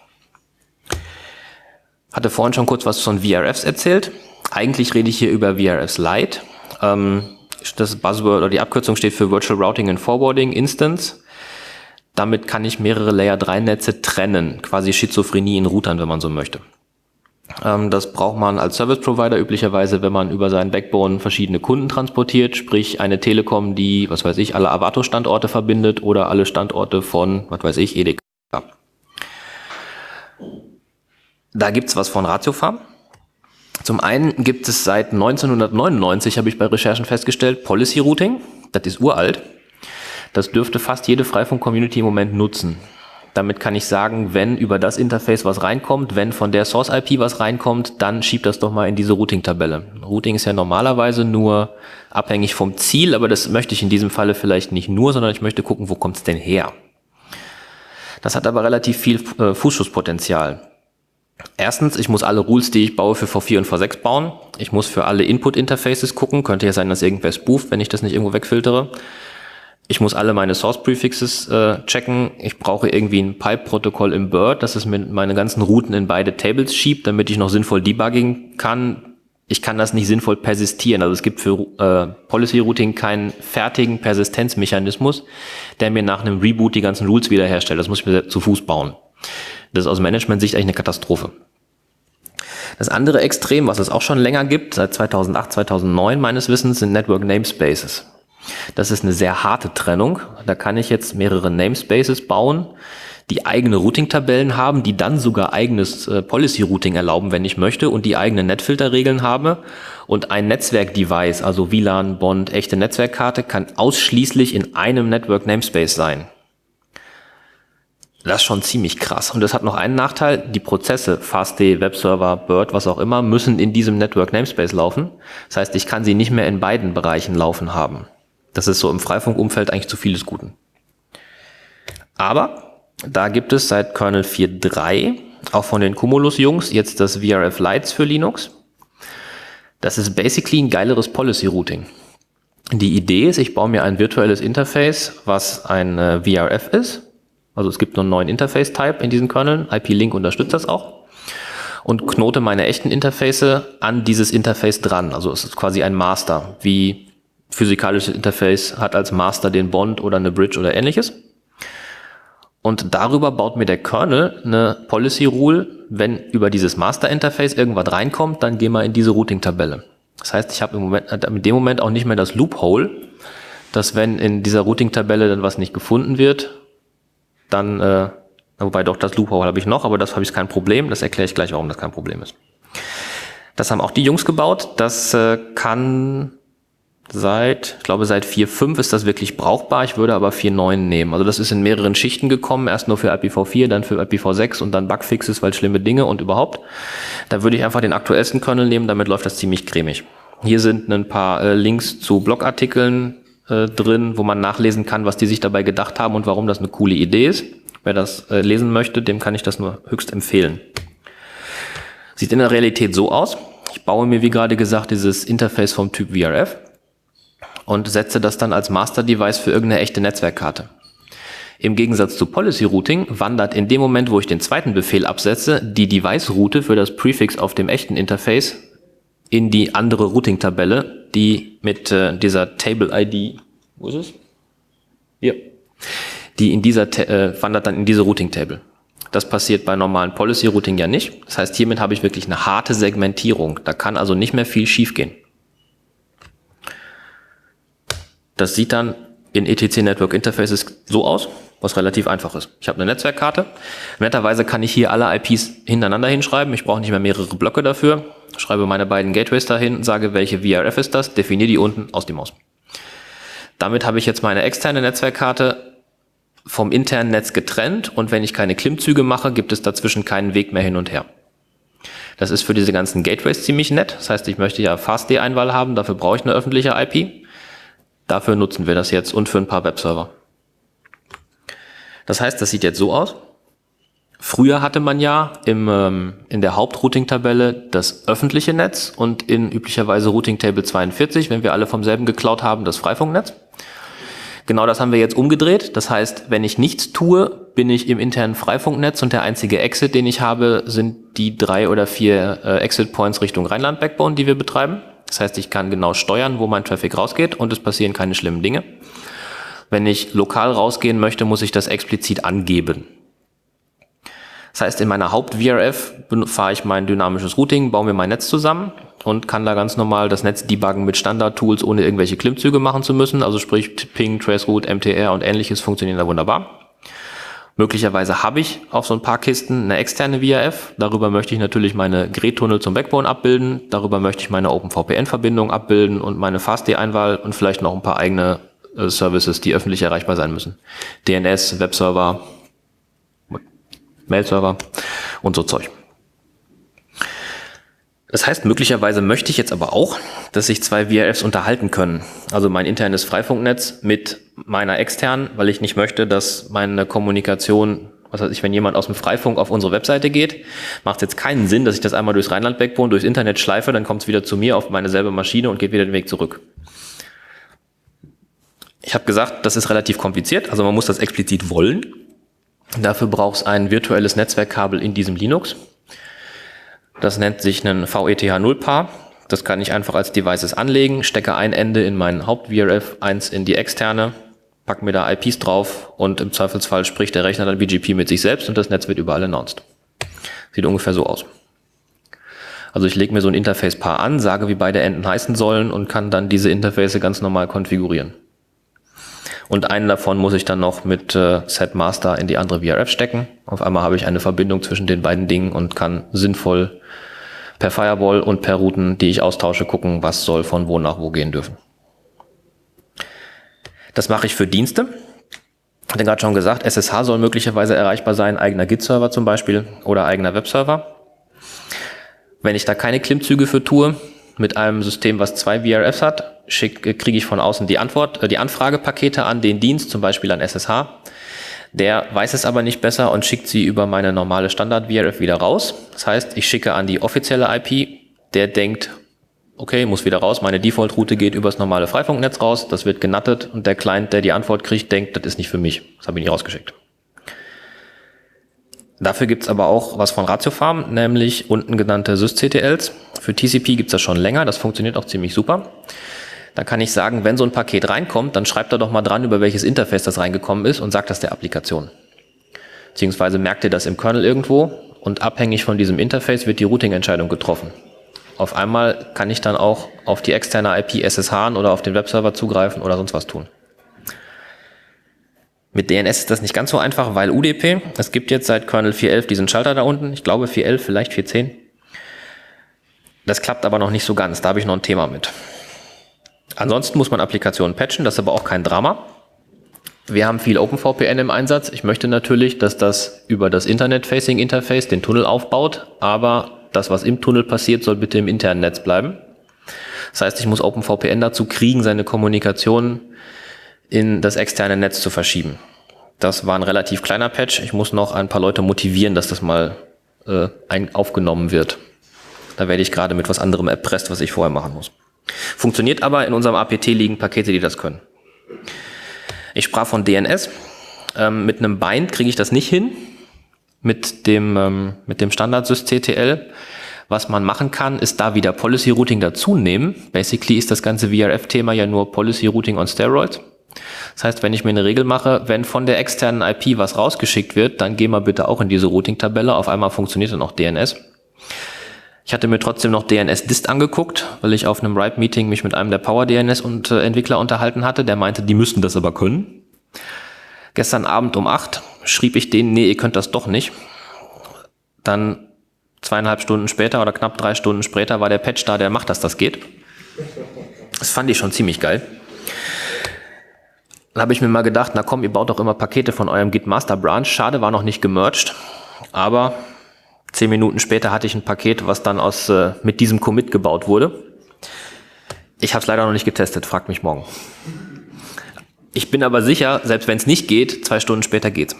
Hatte vorhin schon kurz was von V R Fs erzählt. Eigentlich rede ich hier über V R Fs Lite. Ähm, das Buzzword oder die Abkürzung steht für Virtual Routing and Forwarding Instance. Damit kann ich mehrere Layer drei Netze trennen, quasi Schizophrenie in Routern, wenn man so möchte. Ähm, das braucht man als Service Provider üblicherweise, wenn man über seinen Backbone verschiedene Kunden transportiert, sprich eine Telekom, die, was weiß ich, alle Avato-Standorte verbindet oder alle Standorte von, was weiß ich, Edeka. Da gibt's was von Ratiofarm. Zum einen gibt es seit neunzehnhundertneunundneunzig, habe ich bei Recherchen festgestellt, Policy Routing. Das ist uralt. Das dürfte fast jede Freifunk-Community im Moment nutzen. Damit kann ich sagen, wenn über das Interface was reinkommt, wenn von der Source-I P was reinkommt, dann schiebt das doch mal in diese Routing-Tabelle. Routing ist ja normalerweise nur abhängig vom Ziel, aber das möchte ich in diesem Falle vielleicht nicht nur, sondern ich möchte gucken, wo kommt es denn her. Das hat aber relativ viel äh, Fußschusspotenzial. Erstens, ich muss alle Rules, die ich baue, für V vier und V sechs bauen. Ich muss für alle Input-Interfaces gucken. Könnte ja sein, dass irgendwer spooft, wenn ich das nicht irgendwo wegfiltere. Ich muss alle meine Source-Prefixes äh, checken. Ich brauche irgendwie ein Pipe-Protokoll im Bird, das es mir meine ganzen Routen in beide Tables schiebt, damit ich noch sinnvoll debuggen kann. Ich kann das nicht sinnvoll persistieren. Also es gibt für äh, Policy-Routing keinen fertigen Persistenzmechanismus, der mir nach einem Reboot die ganzen Rules wiederherstellt. Das muss ich mir zu Fuß bauen. Das ist aus Management-Sicht eigentlich eine Katastrophe. Das andere Extrem, was es auch schon länger gibt, seit zweitausendacht, zweitausendneun meines Wissens, sind Network Namespaces. Das ist eine sehr harte Trennung. Da kann ich jetzt mehrere Namespaces bauen, die eigene Routing-Tabellen haben, die dann sogar eigenes äh, Policy-Routing erlauben, wenn ich möchte, und die eigene Netfilter-Regeln habe. Und ein Netzwerk-Device, also W L A N, Bond, echte Netzwerkkarte, kann ausschließlich in einem Network-Namespace sein. Das ist schon ziemlich krass. Und das hat noch einen Nachteil. Die Prozesse, Fastday, Webserver, Bird, was auch immer, müssen in diesem Network Namespace laufen. Das heißt, ich kann sie nicht mehr in beiden Bereichen laufen haben. Das ist so im Freifunk-Umfeld eigentlich zu vieles Guten. Aber da gibt es seit Kernel vier Punkt drei, auch von den Cumulus-Jungs, jetzt das V R F Lites für Linux. Das ist basically ein geileres Policy-Routing. Die Idee ist, ich baue mir ein virtuelles Interface, was ein äh, V R F ist. Also es gibt nur einen neuen Interface-Type in diesen Kerneln. I P-Link unterstützt das auch. Und knote meine echten Interface an dieses Interface dran. Also es ist quasi ein Master, wie physikalisches Interface hat als Master den Bond oder eine Bridge oder ähnliches. Und darüber baut mir der Kernel eine Policy Rule, wenn über dieses Master Interface irgendwas reinkommt, dann geh mal in diese Routing-Tabelle. Das heißt, ich habe im Moment, in dem Moment auch nicht mehr das Loophole, dass wenn in dieser Routing-Tabelle dann was nicht gefunden wird, dann, äh, wobei doch das Loophole habe ich noch, aber das habe ich kein Problem. Das erkläre ich gleich, warum das kein Problem ist. Das haben auch die Jungs gebaut. Das äh, kann seit, ich glaube seit vier Punkt fünf ist das wirklich brauchbar. Ich würde aber vier Punkt neun nehmen. Also das ist in mehreren Schichten gekommen. Erst nur für I P v vier, dann für I P v sechs und dann Bugfixes, weil schlimme Dinge und überhaupt. Da würde ich einfach den aktuellsten Kernel nehmen, damit läuft das ziemlich cremig. Hier sind ein paar äh, Links zu Blogartikeln äh, drin, wo man nachlesen kann, was die sich dabei gedacht haben und warum das eine coole Idee ist. Wer das äh, lesen möchte, dem kann ich das nur höchst empfehlen. Sieht in der Realität so aus. Ich baue mir, wie gerade gesagt, dieses Interface vom Typ V R F und setze das dann als Master-Device für irgendeine echte Netzwerkkarte. Im Gegensatz zu Policy Routing wandert in dem Moment, wo ich den zweiten Befehl absetze, die Device-Route für das Prefix auf dem echten Interface in die andere Routing-Tabelle, die mit äh, dieser Table-I D, wo ist es? Hier. Die in dieser, äh, wandert dann in diese Routing-Table. Das passiert bei normalen Policy-Routing ja nicht. Das heißt, hiermit habe ich wirklich eine harte Segmentierung. Da kann also nicht mehr viel schiefgehen. Das sieht dann in E T C Network Interfaces so aus, was relativ einfach ist. Ich habe eine Netzwerkkarte. Netterweise kann ich hier alle I Ps hintereinander hinschreiben. Ich brauche nicht mehr mehrere Blöcke dafür. Schreibe meine beiden Gateways dahin, sage, welche V R F ist das, definiere die unten, aus die Maus. Damit habe ich jetzt meine externe Netzwerkkarte vom internen Netz getrennt und wenn ich keine Klimmzüge mache, gibt es dazwischen keinen Weg mehr hin und her. Das ist für diese ganzen Gateways ziemlich nett. Das heißt, ich möchte ja Fastd-Einwahl haben, dafür brauche ich eine öffentliche I P. Dafür nutzen wir das jetzt und für ein paar Webserver. Das heißt, das sieht jetzt so aus. Früher hatte man ja im, ähm, in der Hauptrouting-Tabelle das öffentliche Netz und in üblicherweise Routing Table zweiundvierzig, wenn wir alle vom selben geklaut haben, das Freifunknetz. Genau das haben wir jetzt umgedreht. Das heißt, wenn ich nichts tue, bin ich im internen Freifunknetz und der einzige Exit, den ich habe, sind die drei oder vier äh, Exit-Points Richtung Rheinland-Backbone, die wir betreiben. Das heißt, ich kann genau steuern, wo mein Traffic rausgeht und es passieren keine schlimmen Dinge. Wenn ich lokal rausgehen möchte, muss ich das explizit angeben. Das heißt, in meiner Haupt-V R F fahre ich mein dynamisches Routing, baue mir mein Netz zusammen und kann da ganz normal das Netz debuggen mit Standard-Tools, ohne irgendwelche Klimmzüge machen zu müssen. Also sprich Ping, Traceroute, M T R und ähnliches funktionieren da wunderbar. Möglicherweise habe ich auf so ein paar Kisten eine externe V R F. Darüber möchte ich natürlich meine Gret-Tunnel zum Backbone abbilden. Darüber möchte ich meine OpenVPN-Verbindung abbilden und meine Fastd-Einwahl und vielleicht noch ein paar eigene äh, Services, die öffentlich erreichbar sein müssen. D N S, Webserver, Mail-Server und so Zeug. Das heißt, möglicherweise möchte ich jetzt aber auch, dass sich zwei V R Fs unterhalten können. Also mein internes Freifunknetz mit meiner externen, weil ich nicht möchte, dass meine Kommunikation, was weiß ich, wenn jemand aus dem Freifunk auf unsere Webseite geht, macht es jetzt keinen Sinn, dass ich das einmal durchs Rheinland-Backbone, durchs Internet schleife, dann kommt es wieder zu mir auf meine selbe Maschine und geht wieder den Weg zurück. Ich habe gesagt, das ist relativ kompliziert, also man muss das explizit wollen. Dafür braucht es ein virtuelles Netzwerkkabel in diesem Linux. Das nennt sich einen V E T H null Paar. Das kann ich einfach als Devices anlegen, stecke ein Ende in meinen Haupt-V R F, eins in die externe, pack mir da I Ps drauf und im Zweifelsfall spricht der Rechner dann B G P mit sich selbst und das Netz wird überall announced. Sieht ungefähr so aus. Also ich lege mir so ein Interface-Paar an, sage, wie beide Enden heißen sollen und kann dann diese Interface ganz normal konfigurieren. Und einen davon muss ich dann noch mit äh, setMaster in die andere V R F stecken. Auf einmal habe ich eine Verbindung zwischen den beiden Dingen und kann sinnvoll per Firewall und per Routen, die ich austausche, gucken, was soll von wo nach wo gehen dürfen. Das mache ich für Dienste. Ich hatte gerade schon gesagt, S S H soll möglicherweise erreichbar sein, eigener Git-Server zum Beispiel oder eigener Webserver. Wenn ich da keine Klimmzüge für tue, mit einem System, was zwei V R Fs hat, kriege ich von außen die Antwort, die Anfragepakete an den Dienst, zum Beispiel an S S H. Der weiß es aber nicht besser und schickt sie über meine normale Standard-V R F wieder raus. Das heißt, ich schicke an die offizielle I P, der denkt, okay, muss wieder raus, meine Default-Route geht übers normale Freifunknetz raus, das wird genuttet und der Client, der die Antwort kriegt, denkt, das ist nicht für mich, das habe ich nicht rausgeschickt. Dafür gibt's aber auch was von Ratiofarm, nämlich unten genannte sysctls. Für T C P gibt's das schon länger, das funktioniert auch ziemlich super. Da kann ich sagen, wenn so ein Paket reinkommt, dann schreibt er doch mal dran, über welches Interface das reingekommen ist und sagt das der Applikation. Beziehungsweise merkt ihr das im Kernel irgendwo und abhängig von diesem Interface wird die Routing-Entscheidung getroffen. Auf einmal kann ich dann auch auf die externe I P S S H'n oder auf den Webserver zugreifen oder sonst was tun. Mit D N S ist das nicht ganz so einfach, weil U D P, es gibt jetzt seit Kernel vier Punkt elf diesen Schalter da unten, ich glaube vier Punkt elf, vielleicht vier Punkt zehn. Das klappt aber noch nicht so ganz, da habe ich noch ein Thema mit. Ansonsten muss man Applikationen patchen, das ist aber auch kein Drama. Wir haben viel OpenVPN im Einsatz. Ich möchte natürlich, dass das über das Internet-Facing-Interface den Tunnel aufbaut, aber das, was im Tunnel passiert, soll bitte im internen Netz bleiben. Das heißt, ich muss OpenVPN dazu kriegen, seine Kommunikation in das externe Netz zu verschieben. Das war ein relativ kleiner Patch. Ich muss noch ein paar Leute motivieren, dass das mal äh, ein, aufgenommen wird. Da werde ich gerade mit was anderem erpresst, was ich vorher machen muss. Funktioniert aber, in unserem A P T liegen Pakete, die das können. Ich sprach von D N S. Ähm, mit einem Bind kriege ich das nicht hin. Mit dem, ähm, mit dem Standard-sysctl. Was man machen kann, ist da wieder Policy Routing dazu nehmen. Basically ist das ganze V R F-Thema ja nur Policy Routing on Steroids. Das heißt, wenn ich mir eine Regel mache, wenn von der externen I P was rausgeschickt wird, dann geh mal bitte auch in diese Routing-Tabelle. Auf einmal funktioniert dann auch D N S. Ich hatte mir trotzdem noch D N S-Dist angeguckt, weil ich auf einem RIPE-Meeting mich mit einem der Power-D N S-Entwickler unterhalten hatte. Der meinte, die müssten das aber können. Gestern Abend um acht schrieb ich denen, nee, ihr könnt das doch nicht. Dann zweieinhalb Stunden später oder knapp drei Stunden später war der Patch da, der macht, dass das geht. Das fand ich schon ziemlich geil. Dann habe ich mir mal gedacht, na komm, ihr baut doch immer Pakete von eurem Git Master Branch. Schade, war noch nicht gemerged. Aber zehn Minuten später hatte ich ein Paket, was dann aus äh, mit diesem Commit gebaut wurde. Ich habe es leider noch nicht getestet, fragt mich morgen. Ich bin aber sicher, selbst wenn es nicht geht, zwei Stunden später geht's.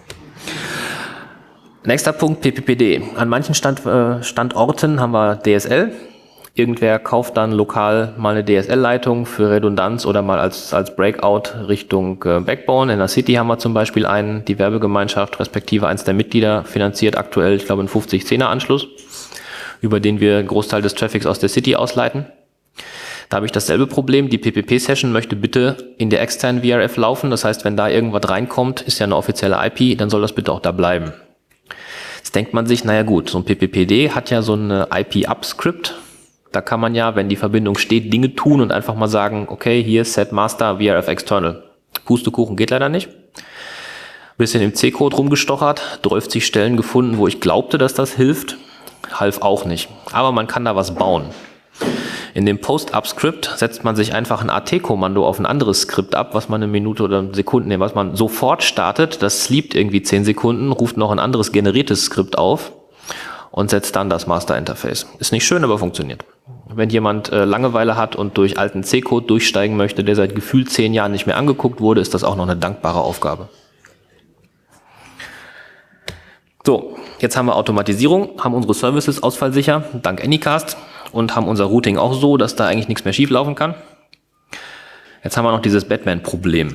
Nächster Punkt, P P P D. An manchen Stand, äh, Standorten haben wir D S L. Irgendwer kauft dann lokal mal eine D S L-Leitung für Redundanz oder mal als, als Breakout Richtung äh, Backbone. In der City haben wir zum Beispiel einen, die Werbegemeinschaft, respektive eins der Mitglieder, finanziert aktuell, ich glaube, einen fünfzig zehner Anschluss, über den wir einen Großteil des Traffics aus der City ausleiten. Da habe ich dasselbe Problem. Die P P P-Session möchte bitte in der externen V R F laufen. Das heißt, wenn da irgendwas reinkommt, ist ja eine offizielle I P, dann soll das bitte auch da bleiben. Jetzt denkt man sich, naja gut, so ein P P P D hat ja so eine I P-Up-Script. Da kann man ja, wenn die Verbindung steht, Dinge tun und einfach mal sagen, okay, hier set master V R F external. Pustekuchen geht leider nicht. Bisschen im C-Code rumgestochert, dreißig Stellen gefunden, wo ich glaubte, dass das hilft. Half auch nicht. Aber man kann da was bauen. In dem Post-Up-Script setzt man sich einfach ein A T-Kommando auf ein anderes Skript ab, was man eine Minute oder Sekunden, nee, was man sofort startet. Das sleept irgendwie zehn Sekunden, ruft noch ein anderes generiertes Skript auf und setzt dann das Master-Interface. Ist nicht schön, aber funktioniert. Wenn jemand äh, Langeweile hat und durch alten C-Code durchsteigen möchte, der seit gefühlt zehn Jahren nicht mehr angeguckt wurde, ist das auch noch eine dankbare Aufgabe. So, jetzt haben wir Automatisierung, haben unsere Services ausfallsicher, dank Anycast, und haben unser Routing auch so, dass da eigentlich nichts mehr schief laufen kann. Jetzt haben wir noch dieses Batman-Problem.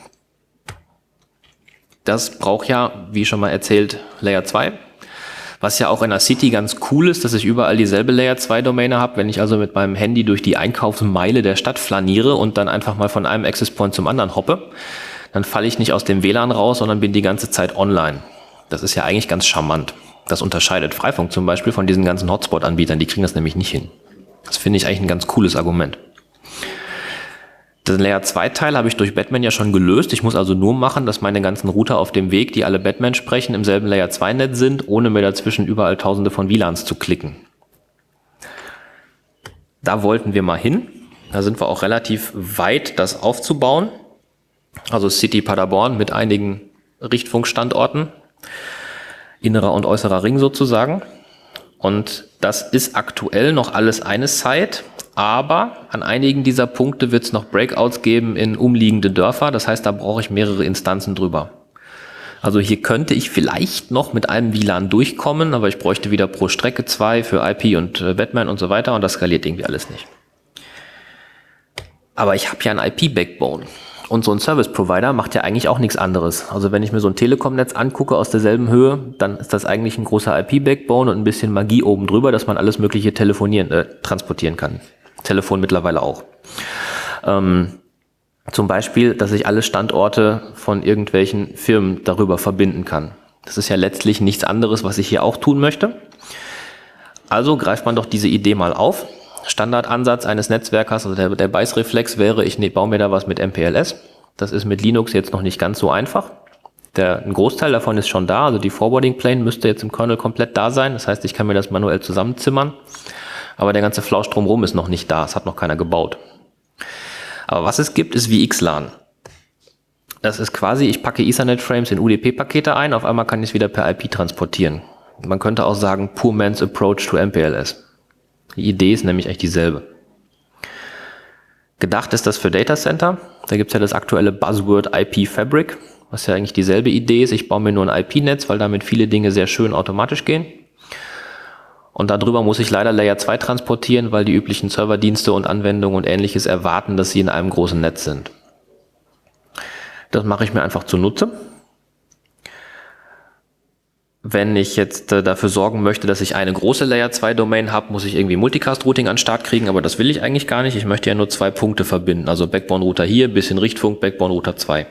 Das braucht ja, wie schon mal erzählt, Layer zwei. Was ja auch in der City ganz cool ist, dass ich überall dieselbe Layer zwei Domäne habe. Wenn ich also mit meinem Handy durch die Einkaufsmeile der Stadt flaniere und dann einfach mal von einem Access Point zum anderen hoppe, dann falle ich nicht aus dem W L A N raus, sondern bin die ganze Zeit online. Das ist ja eigentlich ganz charmant. Das unterscheidet Freifunk zum Beispiel von diesen ganzen Hotspot-Anbietern. Die kriegen das nämlich nicht hin. Das finde ich eigentlich ein ganz cooles Argument. Den Layer zwei Teil habe ich durch Batman ja schon gelöst. Ich muss also nur machen, dass meine ganzen Router auf dem Weg, die alle Batman sprechen, im selben Layer zwei Netz sind, ohne mir dazwischen überall tausende von W L A Ns zu klicken. Da wollten wir mal hin. Da sind wir auch relativ weit, das aufzubauen. Also City Paderborn mit einigen Richtfunkstandorten. Innerer und äußerer Ring sozusagen. Und das ist aktuell noch alles eine Site, aber an einigen dieser Punkte wird es noch Breakouts geben in umliegende Dörfer. Das heißt, da brauche ich mehrere Instanzen drüber. Also hier könnte ich vielleicht noch mit einem W L A N durchkommen, aber ich bräuchte wieder pro Strecke zwei für I P und äh, Batman und so weiter und das skaliert irgendwie alles nicht. Aber ich habe ja ein I P-Backbone. Und so ein Service-Provider macht ja eigentlich auch nichts anderes. Also wenn ich mir so ein Telekom-Netz angucke aus derselben Höhe, dann ist das eigentlich ein großer I P-Backbone und ein bisschen Magie oben drüber, dass man alles Mögliche telefonieren, äh, transportieren kann. Telefon mittlerweile auch. Ähm, zum Beispiel, dass ich alle Standorte von irgendwelchen Firmen darüber verbinden kann. Das ist ja letztlich nichts anderes, was ich hier auch tun möchte. Also greift man doch diese Idee mal auf. Standardansatz eines Netzwerkers, also der, der Beißreflex wäre, ich ne, baue mir da was mit M P L S. Das ist mit Linux jetzt noch nicht ganz so einfach. Der, ein Großteil davon ist schon da, also die Forwarding Plane müsste jetzt im Kernel komplett da sein. Das heißt, ich kann mir das manuell zusammenzimmern. Aber der ganze Flausch drumherum ist noch nicht da, es hat noch keiner gebaut. Aber was es gibt, ist wie X L A N. Das ist quasi, ich packe Ethernet-Frames in U D P-Pakete ein, auf einmal kann ich es wieder per I P transportieren. Man könnte auch sagen, Poor Man's Approach to M P L S. Die Idee ist nämlich echt dieselbe. Gedacht ist das für Data Center. Da gibt es ja das aktuelle Buzzword I P Fabric, was ja eigentlich dieselbe Idee ist. Ich baue mir nur ein I P-Netz, weil damit viele Dinge sehr schön automatisch gehen. Und darüber muss ich leider Layer zwei transportieren, weil die üblichen Serverdienste und Anwendungen und Ähnliches erwarten, dass sie in einem großen Netz sind. Das mache ich mir einfach zunutze. Wenn ich jetzt äh, dafür sorgen möchte, dass ich eine große Layer zwei Domain habe, muss ich irgendwie Multicast-Routing an den Start kriegen, aber das will ich eigentlich gar nicht. Ich möchte ja nur zwei Punkte verbinden, also Backbone-Router hier, bisschen Richtfunk, Backbone-Router zwei.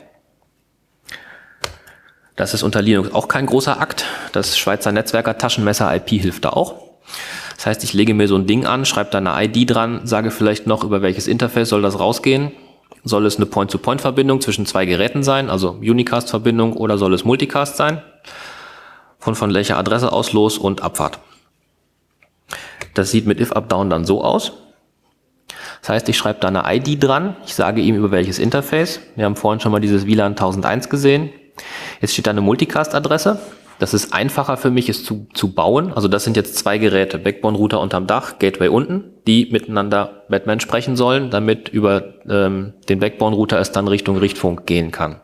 Das ist unter Linux auch kein großer Akt. Das Schweizer Netzwerker Taschenmesser I P hilft da auch. Das heißt, ich lege mir so ein Ding an, schreibe da eine I D dran, sage vielleicht noch, über welches Interface soll das rausgehen. Soll es eine Point-to-Point-Verbindung zwischen zwei Geräten sein, also Unicast-Verbindung, oder soll es Multicast sein? Von von welcher Adresse aus los und Abfahrt. Das sieht mit if up down dann so aus. Das heißt, ich schreibe da eine I D dran, ich sage ihm über welches Interface. Wir haben vorhin schon mal dieses W L A N tausendeins gesehen. Jetzt steht da eine Multicast-Adresse. Das ist einfacher für mich, es zu, zu bauen. Also das sind jetzt zwei Geräte, Backbone-Router unterm Dach, Gateway unten, die miteinander Batman sprechen sollen, damit über ähm, den Backbone-Router es dann Richtung Richtfunk gehen kann.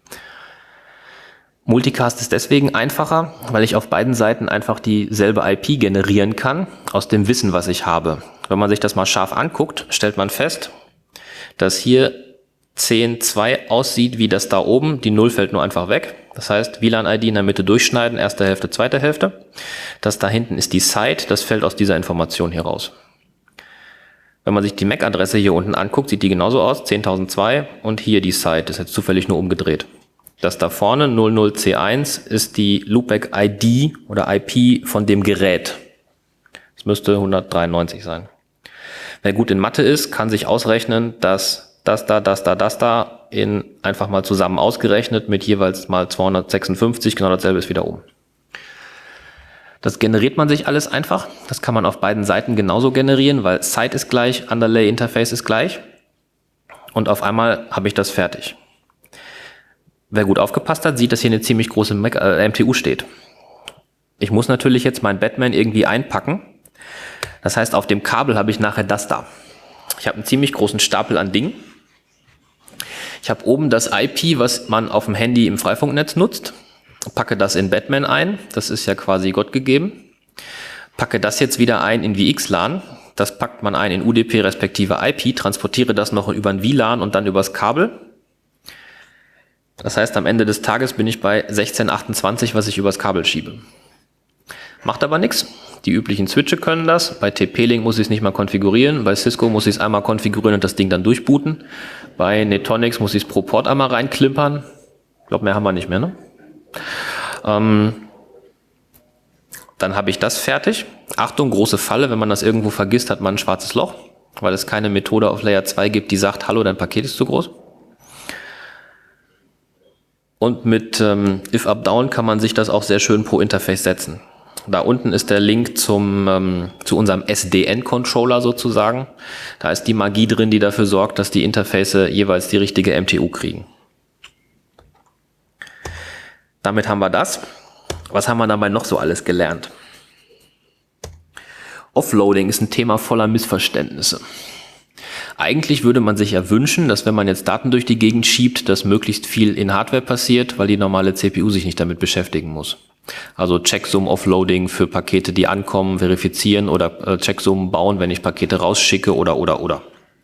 Multicast ist deswegen einfacher, weil ich auf beiden Seiten einfach dieselbe I P generieren kann, aus dem Wissen, was ich habe. Wenn man sich das mal scharf anguckt, stellt man fest, dass hier zehn Punkt zwei aussieht wie das da oben. Die Null fällt nur einfach weg. Das heißt, W L A N-I D in der Mitte durchschneiden, erste Hälfte, zweite Hälfte. Das da hinten ist die Site, das fällt aus dieser Information hier raus. Wenn man sich die M A C-Adresse hier unten anguckt, sieht die genauso aus, zehntausendzwei, und hier die Site, das ist jetzt zufällig nur umgedreht. Das da vorne, null null C eins, ist die Loopback-I D oder I P von dem Gerät. Das müsste hundertdreiundneunzig sein. Wer gut in Mathe ist, kann sich ausrechnen, dass das da, das da, das da in einfach mal zusammen ausgerechnet mit jeweils mal zweihundertsechsundfünfzig, genau dasselbe ist wieder oben. Das generiert man sich alles einfach. Das kann man auf beiden Seiten genauso generieren, weil Site ist gleich, Underlay Interface ist gleich. Und auf einmal habe ich das fertig. Wer gut aufgepasst hat, sieht, dass hier eine ziemlich große M T U steht. Ich muss natürlich jetzt meinen Batman irgendwie einpacken. Das heißt, auf dem Kabel habe ich nachher das da. Ich habe einen ziemlich großen Stapel an Dingen. Ich habe oben das I P, was man auf dem Handy im Freifunknetz nutzt. Packe das in Batman ein. Das ist ja quasi Gott gegeben. Packe das jetzt wieder ein in V X LAN. Das packt man ein in U D P respektive I P. Transportiere das noch über ein W LAN und dann übers Kabel. Das heißt, am Ende des Tages bin ich bei sechzehn achtundzwanzig, was ich übers Kabel schiebe. Macht aber nichts. Die üblichen Switche können das. Bei T P-Link muss ich es nicht mal konfigurieren. Bei Cisco muss ich es einmal konfigurieren und das Ding dann durchbooten. Bei Netonix muss ich es pro Port einmal reinklimpern. Ich glaube, mehr haben wir nicht mehr, ne? Ähm, dann habe ich das fertig. Achtung, große Falle. Wenn man das irgendwo vergisst, hat man ein schwarzes Loch, weil es keine Methode auf Layer zwei gibt, die sagt, hallo, dein Paket ist zu groß. Und mit ähm, If-Up-Down kann man sich das auch sehr schön pro Interface setzen. Da unten ist der Link zum, ähm, zu unserem S D N-Controller sozusagen. Da ist die Magie drin, die dafür sorgt, dass die Interface jeweils die richtige M T U kriegen. Damit haben wir das. Was haben wir dabei noch so alles gelernt? Offloading ist ein Thema voller Missverständnisse. Eigentlich würde man sich ja wünschen, dass wenn man jetzt Daten durch die Gegend schiebt, dass möglichst viel in Hardware passiert, weil die normale C P U sich nicht damit beschäftigen muss. Also Checksum-Offloading für Pakete, die ankommen, verifizieren oder äh, Checksum bauen, wenn ich Pakete rausschicke oder, oder, oder.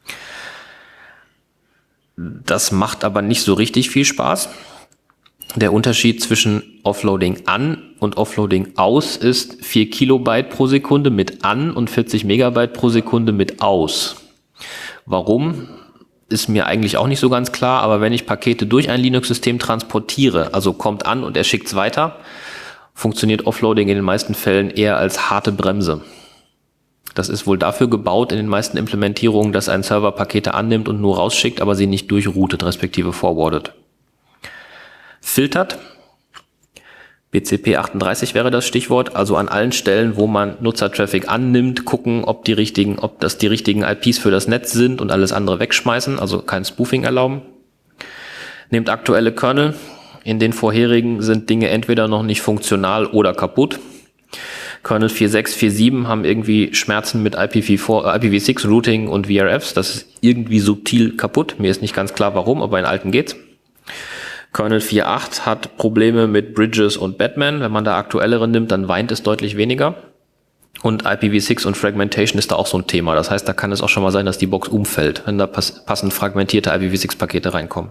Das macht aber nicht so richtig viel Spaß. Der Unterschied zwischen Offloading an und Offloading aus ist vier Kilobyte pro Sekunde mit an und vierzig Megabyte pro Sekunde mit aus. Warum? Ist mir eigentlich auch nicht so ganz klar, aber wenn ich Pakete durch ein Linux-System transportiere, also kommt an und er schickt es weiter, funktioniert Offloading in den meisten Fällen eher als harte Bremse. Das ist wohl dafür gebaut in den meisten Implementierungen, dass ein Server Pakete annimmt und nur rausschickt, aber sie nicht durchroutet, respektive forwardet. Filtert. B C P achtunddreißig wäre das Stichwort, also an allen Stellen, wo man Nutzertraffic annimmt, gucken, ob die richtigen, ob das die richtigen I Ps für das Netz sind und alles andere wegschmeißen, also kein Spoofing erlauben. Nehmt aktuelle Kernel. In den vorherigen sind Dinge entweder noch nicht funktional oder kaputt. Kernel vier Punkt sechs, vier Punkt sieben haben irgendwie Schmerzen mit I P v vier, I P v sechs Routing und V R Fs. Das ist irgendwie subtil kaputt. Mir ist nicht ganz klar warum, aber in alten geht's. Kernel vier Punkt acht hat Probleme mit Bridges und Batman. Wenn man da aktuellere nimmt, dann weint es deutlich weniger. Und I P v sechs und Fragmentation ist da auch so ein Thema. Das heißt, da kann es auch schon mal sein, dass die Box umfällt, wenn da pass- passend fragmentierte I P v sechs Pakete reinkommen.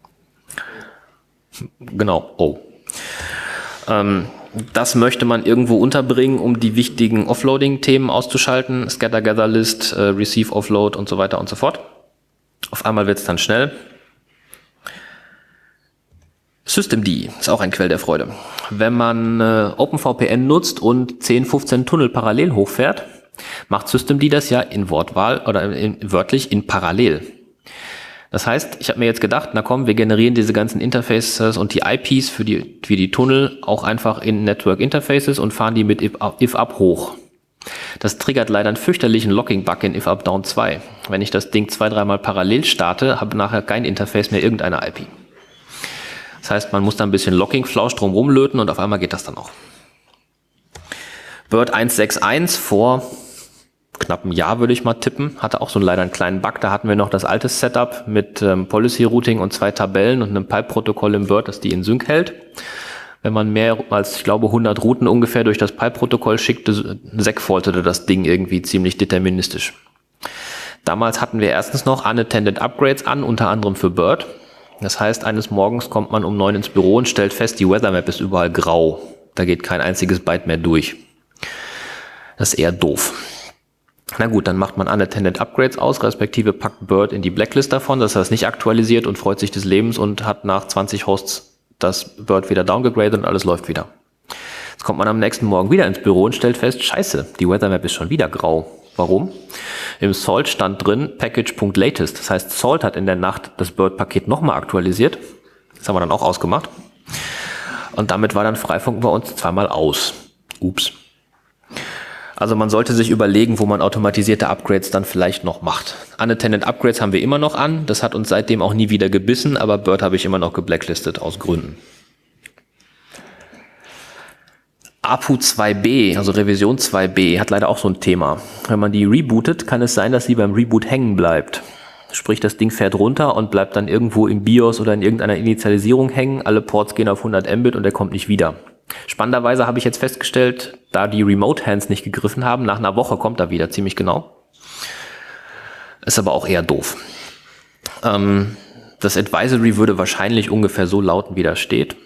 Genau, oh. Ähm, das möchte man irgendwo unterbringen, um die wichtigen Offloading-Themen auszuschalten. Scatter, Gather List, äh, Receive, Offload und so weiter und so fort. Auf einmal wird es dann schnell. Systemd ist auch ein Quell der Freude. Wenn man äh, OpenVPN nutzt und zehn, fünfzehn Tunnel parallel hochfährt, macht Systemd das ja in Wortwahl oder in, wörtlich in parallel. Das heißt, ich habe mir jetzt gedacht, na komm, wir generieren diese ganzen Interfaces und die I Ps für die, für die Tunnel auch einfach in Network Interfaces und fahren die mit if-up hoch. Das triggert leider einen fürchterlichen Locking-Bug in If-Up-Down zwei. Wenn ich das Ding zwei, dreimal parallel starte, habe nachher kein Interface mehr irgendeiner I P. Das heißt, man muss da ein bisschen Locking-Flausch drum rumlöten und auf einmal geht das dann auch. Bird eins sechs eins vor knapp einem Jahr, würde ich mal tippen, hatte auch so leider einen kleinen Bug. Da hatten wir noch das alte Setup mit ähm, Policy-Routing und zwei Tabellen und einem Pipe-Protokoll im Bird, das die in Sync hält. Wenn man mehr als, ich glaube, hundert Routen ungefähr durch das Pipe-Protokoll schickte, segfaultete das Ding irgendwie ziemlich deterministisch. Damals hatten wir erstens noch unattended Upgrades an, unter anderem für Bird. Das heißt, eines Morgens kommt man um neun ins Büro und stellt fest, die Weather Map ist überall grau. Da geht kein einziges Byte mehr durch. Das ist eher doof. Na gut, dann macht man unattended Upgrades aus, respektive packt Bird in die Blacklist davon, dass er es nicht aktualisiert und freut sich des Lebens und hat nach zwanzig Hosts das Bird wieder downgegradet und alles läuft wieder. Jetzt kommt man am nächsten Morgen wieder ins Büro und stellt fest, scheiße, die Weather Map ist schon wieder grau. Warum? Im Salt stand drin package.latest. Das heißt, Salt hat in der Nacht das Bird-Paket nochmal aktualisiert. Das haben wir dann auch ausgemacht. Und damit war dann Freifunk bei uns zweimal aus. Ups. Also man sollte sich überlegen, wo man automatisierte Upgrades dann vielleicht noch macht. Unattended Upgrades haben wir immer noch an. Das hat uns seitdem auch nie wieder gebissen, aber Bird habe ich immer noch geblacklistet aus Gründen. A P U zwei b, also Revision zwei b, hat leider auch so ein Thema. Wenn man die rebootet, kann es sein, dass sie beim Reboot hängen bleibt. Sprich, das Ding fährt runter und bleibt dann irgendwo im BIOS oder in irgendeiner Initialisierung hängen. Alle Ports gehen auf hundert Mbit und er kommt nicht wieder. Spannenderweise habe ich jetzt festgestellt, da die Remote-Hands nicht gegriffen haben, nach einer Woche kommt er wieder, ziemlich genau. Ist aber auch eher doof. Ähm, das Advisory würde wahrscheinlich ungefähr so lauten, wie das steht.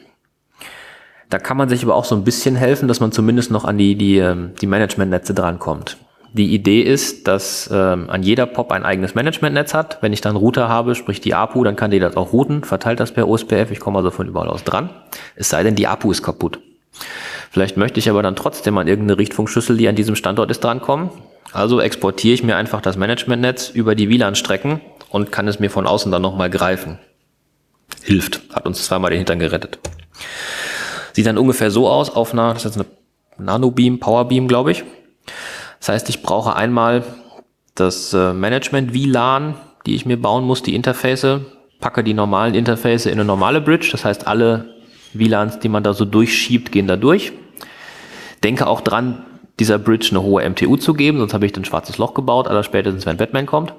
Da kann man sich aber auch so ein bisschen helfen, dass man zumindest noch an die, die, die Management-Netze drankommt. Die Idee ist, dass ähm, an jeder P O P ein eigenes Management-Netz hat. Wenn ich dann Router habe, sprich die A P U, dann kann die das auch routen, verteilt das per O S P F. Ich komme also von überall aus dran. Es sei denn, die A P U ist kaputt. Vielleicht möchte ich aber dann trotzdem an irgendeine Richtfunkschüssel, die an diesem Standort ist, drankommen. Also exportiere ich mir einfach das Management-Netz über die W L A N-Strecken und kann es mir von außen dann nochmal greifen. Hilft. Hat uns zweimal den Hintern gerettet. Sieht dann ungefähr so aus auf einer, das ist jetzt eine Nanobeam, Powerbeam, glaube ich. Das heißt, ich brauche einmal das äh, Management-W L A N, die ich mir bauen muss, die Interface, packe die normalen Interface in eine normale Bridge. Das heißt, alle W L A Ns, die man da so durchschiebt, gehen da durch. Denke auch dran, dieser Bridge eine hohe M T U zu geben, sonst habe ich ein schwarzes Loch gebaut, allerspätestens wenn Batman kommt.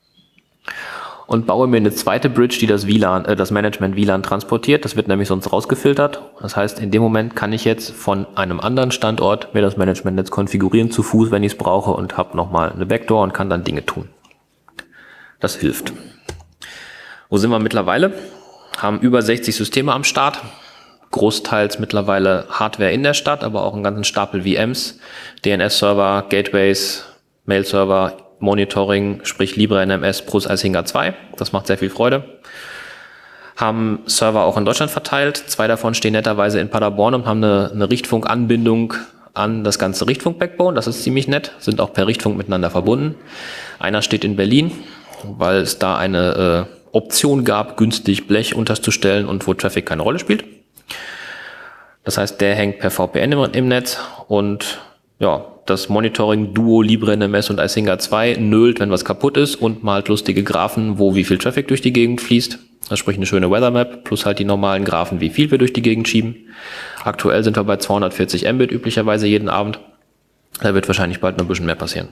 Und baue mir eine zweite Bridge, die das W L A N, äh, das Management-W L A N transportiert. Das wird nämlich sonst rausgefiltert. Das heißt, in dem Moment kann ich jetzt von einem anderen Standort mir das Management-Netz konfigurieren zu Fuß, wenn ich es brauche, und habe nochmal eine Backdoor und kann dann Dinge tun. Das hilft. Wo sind wir mittlerweile? Haben über sechzig Systeme am Start. Großteils mittlerweile Hardware in der Stadt, aber auch einen ganzen Stapel V Ms, D N S-Server, Gateways, Mail-Server, Monitoring, sprich LibreNMS plus Icinga zwei. Das macht sehr viel Freude. Haben Server auch in Deutschland verteilt. Zwei davon stehen netterweise in Paderborn und haben eine, eine Richtfunkanbindung an das ganze Richtfunk-Backbone. Das ist ziemlich nett. Sind auch per Richtfunk miteinander verbunden. Einer steht in Berlin, weil es da eine äh, Option gab, günstig Blech unterzustellen und wo Traffic keine Rolle spielt. Das heißt, der hängt per V P N im, im Netz und ja, das Monitoring Duo, LibreNMS und Icinga zwei nölt, wenn was kaputt ist und malt lustige Graphen, wo wie viel Traffic durch die Gegend fließt. Das spricht eine schöne Weather Map plus halt die normalen Graphen, wie viel wir durch die Gegend schieben. Aktuell sind wir bei zweihundertvierzig Mbit üblicherweise jeden Abend. Da wird wahrscheinlich bald noch ein bisschen mehr passieren.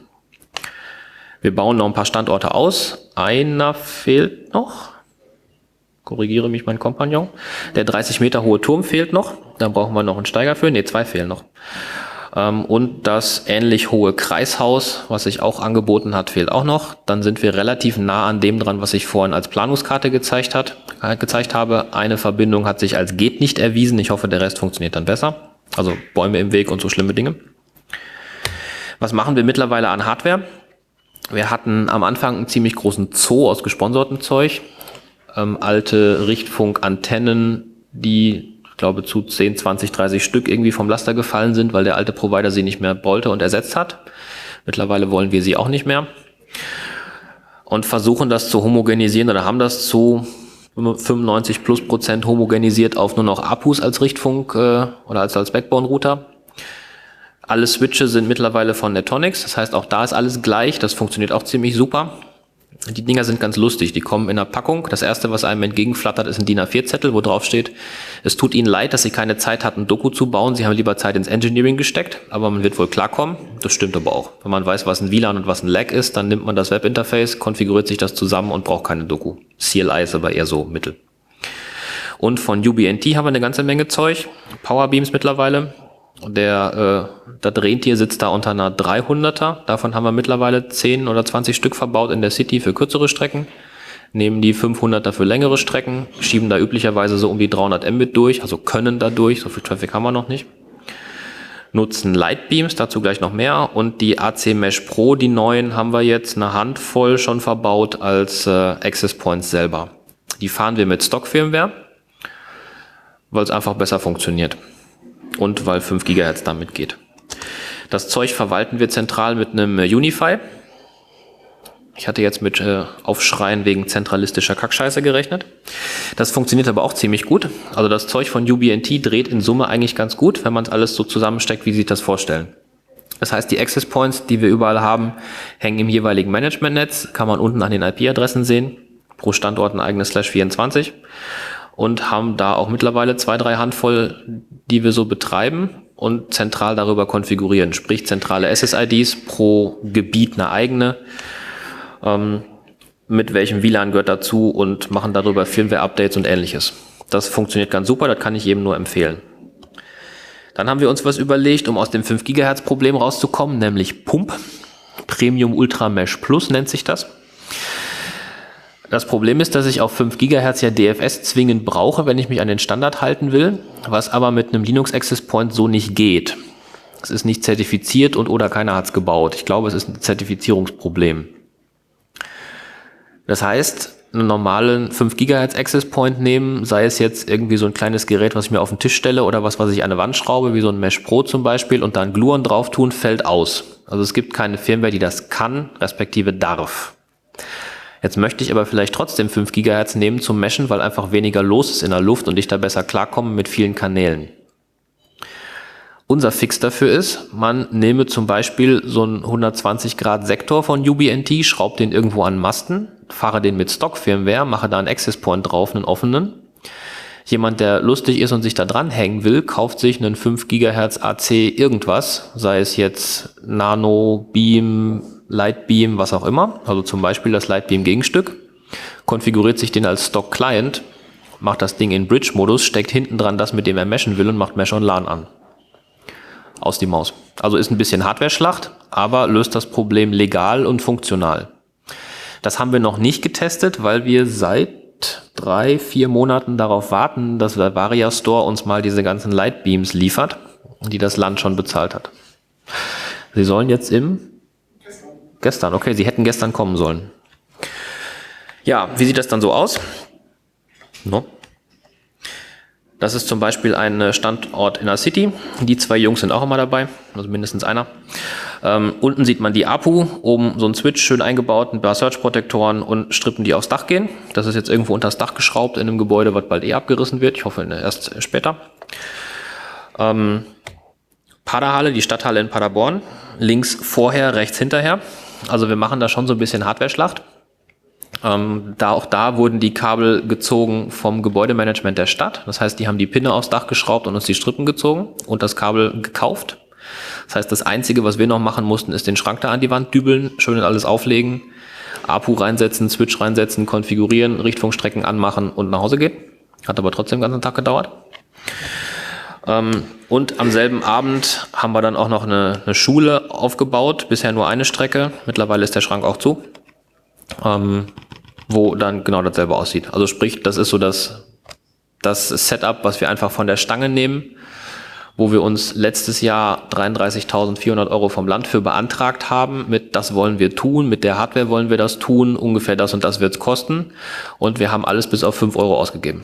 Wir bauen noch ein paar Standorte aus. Einer fehlt noch. Korrigiere mich mein Kompagnon. Der dreißig Meter hohe Turm fehlt noch. Da brauchen wir noch einen Steiger für. Ne, zwei fehlen noch. Und das ähnlich hohe Kreishaus, was sich auch angeboten hat, fehlt auch noch. Dann sind wir relativ nah an dem dran, was ich vorhin als Planungskarte gezeigt, hat, äh, gezeigt habe. Eine Verbindung hat sich als geht nicht erwiesen. Ich hoffe, der Rest funktioniert dann besser. Also Bäume im Weg und so schlimme Dinge. Was machen wir mittlerweile an Hardware? Wir hatten am Anfang einen ziemlich großen Zoo aus gesponsertem Zeug. Ähm, alte Richtfunkantennen, die ich glaube zu zehn, zwanzig, dreißig Stück irgendwie vom Laster gefallen sind, weil der alte Provider sie nicht mehr wollte und ersetzt hat. Mittlerweile wollen wir sie auch nicht mehr. Und versuchen das zu homogenisieren oder haben das zu fünfundneunzig plus Prozent homogenisiert auf nur noch A P Us als Richtfunk äh, oder als, als Backbone-Router. Alle Switche sind mittlerweile von Netonix, das heißt, auch da ist alles gleich, das funktioniert auch ziemlich super. Die Dinger sind ganz lustig, die kommen in einer Packung. Das erste, was einem entgegenflattert, ist ein D I N A vier Zettel, wo drauf steht, es tut Ihnen leid, dass Sie keine Zeit hatten, Doku zu bauen. Sie haben lieber Zeit ins Engineering gesteckt, aber man wird wohl klarkommen. Das stimmt aber auch. Wenn man weiß, was ein W L A N und was ein Lag ist, dann nimmt man das Webinterface, konfiguriert sich das zusammen und braucht keine Doku. C L I ist aber eher so mittel. Und von U B N T haben wir eine ganze Menge Zeug. Powerbeams mittlerweile. Der, äh, das Rentier sitzt da unter einer dreihunderter. Davon haben wir mittlerweile zehn oder zwanzig Stück verbaut in der City für kürzere Strecken. Nehmen die fünfhunderter für längere Strecken, schieben da üblicherweise so um die dreihundert Mbit durch, also können da durch, so viel Traffic haben wir noch nicht. Nutzen Lightbeams, dazu gleich noch mehr. Und die A C Mesh Pro, die neuen, haben wir jetzt eine Handvoll schon verbaut als äh, Access Points selber. Die fahren wir mit Stock-Firmware, weil es einfach besser funktioniert. Und weil fünf Gigahertz damit geht. Das Zeug verwalten wir zentral mit einem Unify. Ich hatte jetzt mit äh, Aufschreien wegen zentralistischer Kackscheiße gerechnet. Das funktioniert aber auch ziemlich gut. Also das Zeug von U B N T dreht in Summe eigentlich ganz gut, wenn man es alles so zusammensteckt, wie Sie sich das vorstellen. Das heißt, die Access Points, die wir überall haben, hängen im jeweiligen Managementnetz. Kann man unten an den I P-Adressen sehen. Pro Standort ein eigenes Slash vierundzwanzig. Und haben da auch mittlerweile zwei, drei Handvoll, die wir so betreiben und zentral darüber konfigurieren. Sprich, zentrale S S I Ds pro Gebiet eine eigene, ähm, mit welchem W L A N gehört dazu und machen darüber Firmware-Updates und ähnliches. Das funktioniert ganz super, das kann ich jedem nur empfehlen. Dann haben wir uns was überlegt, um aus dem fünf Gigahertz Problem rauszukommen, nämlich Pump. Premium Ultra Mesh Plus nennt sich das. Das Problem ist, dass ich auf fünf Gigahertz ja D F S zwingend brauche, wenn ich mich an den Standard halten will, was aber mit einem Linux Access Point so nicht geht. Es ist nicht zertifiziert und oder keiner hat es gebaut. Ich glaube, es ist ein Zertifizierungsproblem. Das heißt, einen normalen fünf Gigahertz Access Point nehmen, sei es jetzt irgendwie so ein kleines Gerät, was ich mir auf den Tisch stelle oder was, was ich an eine Wand schraube, wie so ein Mesh Pro zum Beispiel, und da ein Gluon drauf tun, fällt aus. Also es gibt keine Firmware, die das kann, respektive darf. Jetzt möchte ich aber vielleicht trotzdem fünf Gigahertz nehmen zum Meshen, weil einfach weniger los ist in der Luft und ich da besser klarkomme mit vielen Kanälen. Unser Fix dafür ist, man nehme zum Beispiel so einen hundertzwanzig Grad Sektor von U B N T, schraubt den irgendwo an den Masten, fahre den mit Stock-Firmware, mache da einen Access Point drauf, einen offenen. Jemand, der lustig ist und sich da dranhängen will, kauft sich einen fünf Gigahertz A C irgendwas, sei es jetzt Nano, Beam, Lightbeam, was auch immer, also zum Beispiel das Lightbeam Gegenstück, konfiguriert sich den als Stock Client, macht das Ding in Bridge-Modus, steckt hinten dran das, mit dem er meshen will und macht Mesh on LAN an. Aus die Maus. Also ist ein bisschen Hardware-Schlacht, aber löst das Problem legal und funktional. Das haben wir noch nicht getestet, weil wir seit drei, vier Monaten darauf warten, dass der Varia Store uns mal diese ganzen Lightbeams liefert, die das Land schon bezahlt hat. Sie sollen jetzt im Gestern, okay, sie hätten gestern kommen sollen. Ja, wie sieht das dann so aus? No. Das ist zum Beispiel ein Standort in der City. Die zwei Jungs sind auch immer dabei, also mindestens einer. Ähm, unten sieht man die A P U, oben so ein Switch, schön eingebaut, ein paar Search-Protektoren und Strippen, die aufs Dach gehen. Das ist jetzt irgendwo unter das Dach geschraubt in einem Gebäude, was bald eh abgerissen wird. Ich hoffe erst später. Ähm, Paderhalle, die Stadthalle in Paderborn. Links vorher, rechts hinterher. Also wir machen da schon so ein bisschen Hardware-Schlacht. Ähm, da auch da wurden die Kabel gezogen vom Gebäudemanagement der Stadt. Das heißt, die haben die Pinne aufs Dach geschraubt und uns die Strippen gezogen und das Kabel gekauft. Das heißt, das Einzige, was wir noch machen mussten, ist den Schrank da an die Wand dübeln, schön alles auflegen, A P U reinsetzen, Switch reinsetzen, konfigurieren, Richtfunkstrecken anmachen und nach Hause gehen. Hat aber trotzdem den ganzen Tag gedauert. Ähm, und am selben Abend haben wir dann auch noch eine, eine Schule aufgebaut, bisher nur eine Strecke, mittlerweile ist der Schrank auch zu, ähm, wo dann genau dasselbe aussieht. Also sprich, das ist so das, das Setup, was wir einfach von der Stange nehmen, wo wir uns letztes Jahr dreiunddreißigtausendvierhundert Euro vom Land für beantragt haben, mit das wollen wir tun, mit der Hardware wollen wir das tun, ungefähr das und das wird es kosten, und wir haben alles bis auf fünf Euro ausgegeben.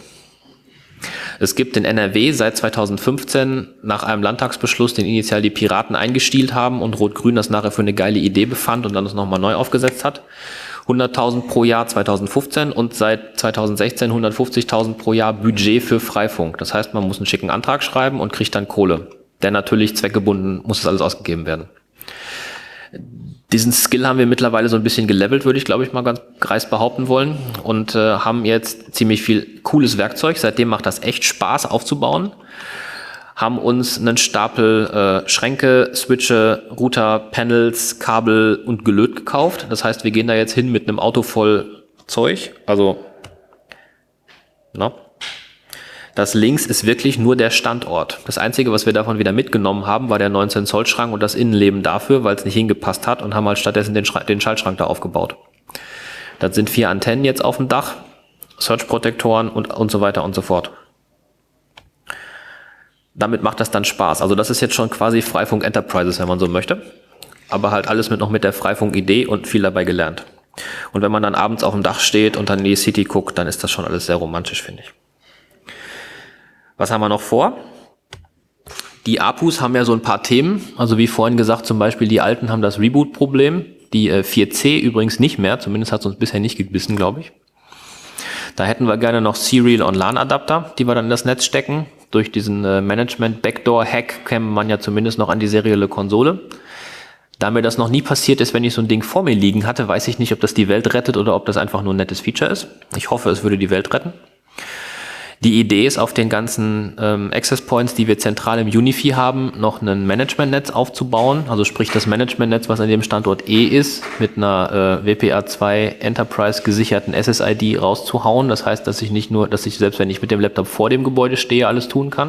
Es gibt in N R W seit zweitausendfünfzehn nach einem Landtagsbeschluss, den initial die Piraten eingestielt haben und Rot-Grün das nachher für eine geile Idee befand und dann es nochmal neu aufgesetzt hat, hunderttausend pro Jahr zweitausendfünfzehn und seit zweitausendsechzehn hundertfünfzigtausend pro Jahr Budget für Freifunk. Das heißt, man muss einen schicken Antrag schreiben und kriegt dann Kohle. Denn natürlich zweckgebunden muss das alles ausgegeben werden. Diesen Skill haben wir mittlerweile so ein bisschen gelevelt, würde ich glaube ich mal ganz dreist behaupten wollen. Und äh, haben jetzt ziemlich viel cooles Werkzeug. Seitdem macht das echt Spaß aufzubauen. Haben uns einen Stapel äh, Schränke, Switche, Router, Panels, Kabel und Gelöt gekauft. Das heißt, wir gehen da jetzt hin mit einem Auto voll Zeug. Also, na. Das links ist wirklich nur der Standort. Das Einzige, was wir davon wieder mitgenommen haben, war der neunzehn Zoll Schrank und das Innenleben dafür, weil es nicht hingepasst hat und haben halt stattdessen den, Schra- den Schaltschrank da aufgebaut. Das sind vier Antennen jetzt auf dem Dach, Surge-Protektoren und, und so weiter und so fort. Damit macht das dann Spaß. Also das ist jetzt schon quasi Freifunk Enterprises, wenn man so möchte. Aber halt alles mit noch mit der Freifunk-Idee und viel dabei gelernt. Und wenn man dann abends auf dem Dach steht und dann in die City guckt, dann ist das schon alles sehr romantisch, finde ich. Was haben wir noch vor? Die A P Us haben ja so ein paar Themen. Also wie vorhin gesagt, zum Beispiel die alten haben das Reboot-Problem. Die äh, vier C übrigens nicht mehr. Zumindest hat es uns bisher nicht gebissen, glaube ich. Da hätten wir gerne noch Serial- und LAN-Adapter, die wir dann in das Netz stecken. Durch diesen äh, Management-Backdoor-Hack käme man ja zumindest noch an die serielle Konsole. Da mir das noch nie passiert ist, wenn ich so ein Ding vor mir liegen hatte, weiß ich nicht, ob das die Welt rettet oder ob das einfach nur ein nettes Feature ist. Ich hoffe, es würde die Welt retten. Die Idee ist, auf den ganzen ähm, Access Points, die wir zentral im Unifi haben, noch ein Managementnetz aufzubauen. Also sprich das Managementnetz, was an dem Standort E ist, mit einer äh, W P A zwei Enterprise gesicherten S S I D rauszuhauen. Das heißt, dass ich nicht nur, dass ich selbst wenn ich mit dem Laptop vor dem Gebäude stehe, alles tun kann.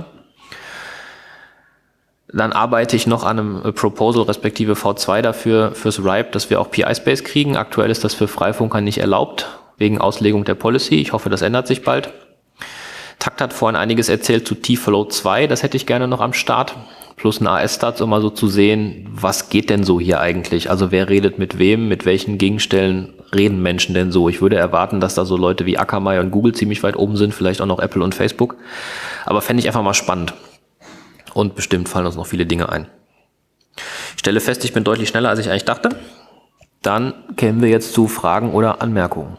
Dann arbeite ich noch an einem äh, Proposal respektive V zwei dafür, fürs R I P E, dass wir auch P I-Space kriegen. Aktuell ist das für Freifunker nicht erlaubt, wegen Auslegung der Policy. Ich hoffe, das ändert sich bald. Takt hat vorhin einiges erzählt zu T-Flow zwei, das hätte ich gerne noch am Start. Plus ein A S-Stats, um mal so zu sehen, was geht denn so hier eigentlich? Also wer redet mit wem, mit welchen Gegenstellen reden Menschen denn so? Ich würde erwarten, dass da so Leute wie Akamai und Google ziemlich weit oben sind, vielleicht auch noch Apple und Facebook. Aber fände ich einfach mal spannend. Und bestimmt fallen uns noch viele Dinge ein. Ich stelle fest, ich bin deutlich schneller, als ich eigentlich dachte. Dann kämen wir jetzt zu Fragen oder Anmerkungen.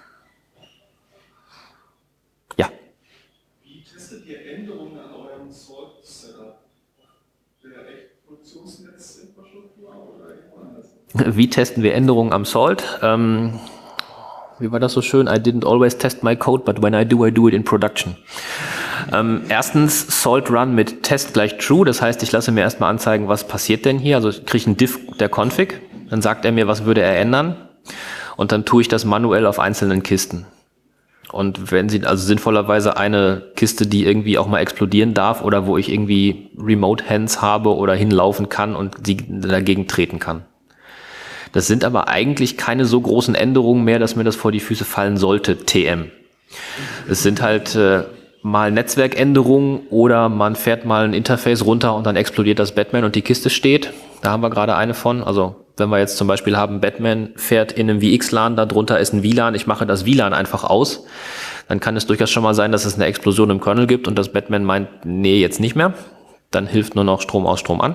Wie testen wir Änderungen am Salt? Ähm, wie war das so schön? I didn't always test my code, but when I do, I do it in production. Ähm, erstens, Salt Run mit Test gleich True. Das heißt, ich lasse mir erstmal anzeigen, was passiert denn hier. Also ich kriege einen Diff der Config. Dann sagt er mir, was würde er ändern. Und dann tue ich das manuell auf einzelnen Kisten. Und wenn Sie also sinnvollerweise eine Kiste, die irgendwie auch mal explodieren darf oder wo ich irgendwie Remote Hands habe oder hinlaufen kann und sie dagegen treten kann. Das sind aber eigentlich keine so großen Änderungen mehr, dass mir das vor die Füße fallen sollte, T M. Es sind halt äh, mal Netzwerkänderungen oder man fährt mal ein Interface runter und dann explodiert das Batman und die Kiste steht. Da haben wir gerade eine von. Also wenn wir jetzt zum Beispiel haben, Batman fährt in einem V X LAN, da drunter ist ein V LAN, ich mache das V LAN einfach aus, dann kann es durchaus schon mal sein, dass es eine Explosion im Kernel gibt und das Batman meint, nee, jetzt nicht mehr. Dann hilft nur noch Strom aus, Strom an.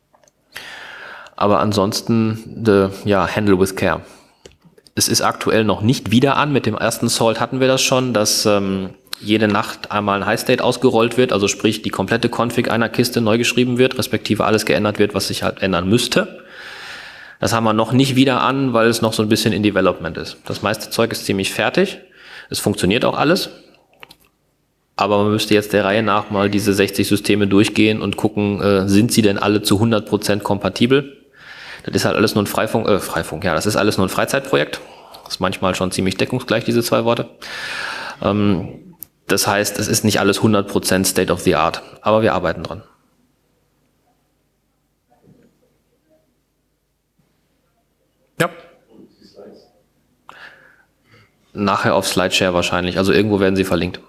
Aber ansonsten, the, ja, handle with care. Es ist aktuell noch nicht wieder an. Mit dem ersten Salt hatten wir das schon, dass ähm, jede Nacht einmal ein High State ausgerollt wird, also sprich die komplette Config einer Kiste neu geschrieben wird, respektive alles geändert wird, was sich halt ändern müsste. Das haben wir noch nicht wieder an, weil es noch so ein bisschen in Development ist. Das meiste Zeug ist ziemlich fertig. Es funktioniert auch alles. Aber man müsste jetzt der Reihe nach mal diese sechzig Systeme durchgehen und gucken, äh, sind sie denn alle zu hundert Prozent kompatibel? Das ist halt alles nur ein Freifunk, äh, Freifunk, ja, das ist alles nur ein Freizeitprojekt. Das ist manchmal schon ziemlich deckungsgleich, diese zwei Worte. Ähm, das heißt, es ist nicht alles hundert Prozent State of the Art, aber wir arbeiten dran. Ja. Nachher auf Slideshare wahrscheinlich, also irgendwo werden sie verlinkt.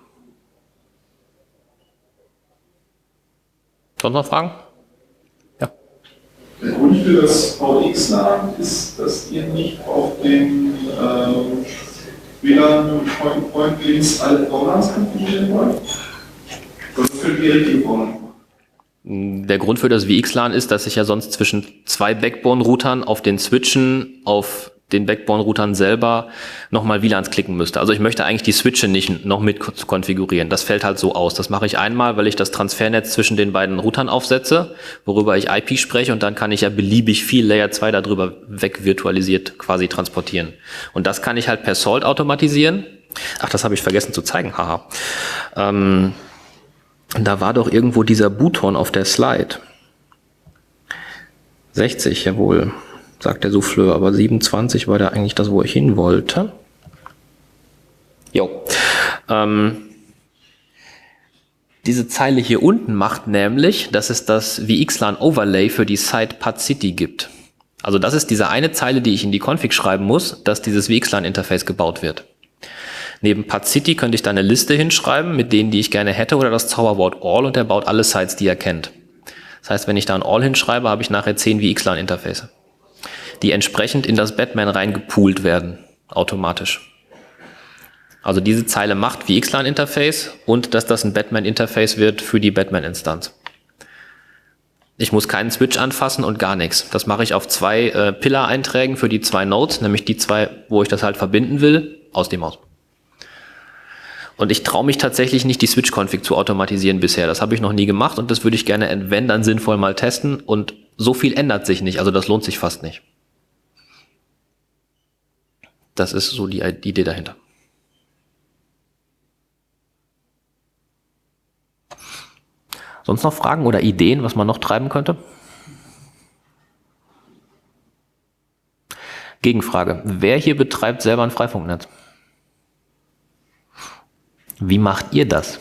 Sonst noch Fragen? Ja. Der Grund für das V X LAN ist, dass ihr nicht auf den ähm, W LAN-Point links alle V LANs konfigurieren wollt? Das ist für die richtige V LAN. Der Grund für das V X LAN ist, dass ich ja sonst zwischen zwei Backbone-Routern auf den Switchen auf den Backbone-Routern selber nochmal W LANs klicken müsste. Also ich möchte eigentlich die Switche nicht noch mit konfigurieren. Das fällt halt so aus. Das mache ich einmal, weil ich das Transfernetz zwischen den beiden Routern aufsetze, worüber ich I P spreche, und dann kann ich ja beliebig viel Layer zwei darüber weg virtualisiert quasi transportieren. Und das kann ich halt per Salt automatisieren. Ach, das habe ich vergessen zu zeigen, haha. Ähm, da war doch irgendwo dieser Button auf der Slide. sechzig, jawohl, sagt der Souffleur, aber siebenundzwanzig war da eigentlich das, wo ich hin wollte. Jo. Ähm, diese Zeile hier unten macht nämlich, dass es das V X LAN Overlay für die Site Pad City gibt. Also das ist diese eine Zeile, die ich in die Config schreiben muss, dass dieses V X LAN Interface gebaut wird. Neben Pad City könnte ich da eine Liste hinschreiben mit denen, die ich gerne hätte, oder das Zauberwort All, und der baut alle Sites, die er kennt. Das heißt, wenn ich da ein All hinschreibe, habe ich nachher zehn V X LAN Interface, die entsprechend in das Batman reingepoolt werden, automatisch. Also diese Zeile macht V X LAN Interface und dass das ein Batman Interface wird für die Batman Instanz. Ich muss keinen Switch anfassen und gar nichts. Das mache ich auf zwei äh, Pillar-Einträgen für die zwei Nodes, nämlich die zwei, wo ich das halt verbinden will, aus dem aus. Und ich traue mich tatsächlich nicht, die Switch-Config zu automatisieren bisher. Das habe ich noch nie gemacht und das würde ich gerne, wenn, dann sinnvoll mal testen. Und so viel ändert sich nicht, also das lohnt sich fast nicht. Das ist so die, die Idee dahinter. Sonst noch Fragen oder Ideen, was man noch treiben könnte? Gegenfrage. Wer hier betreibt selber ein Freifunknetz? Wie macht ihr das?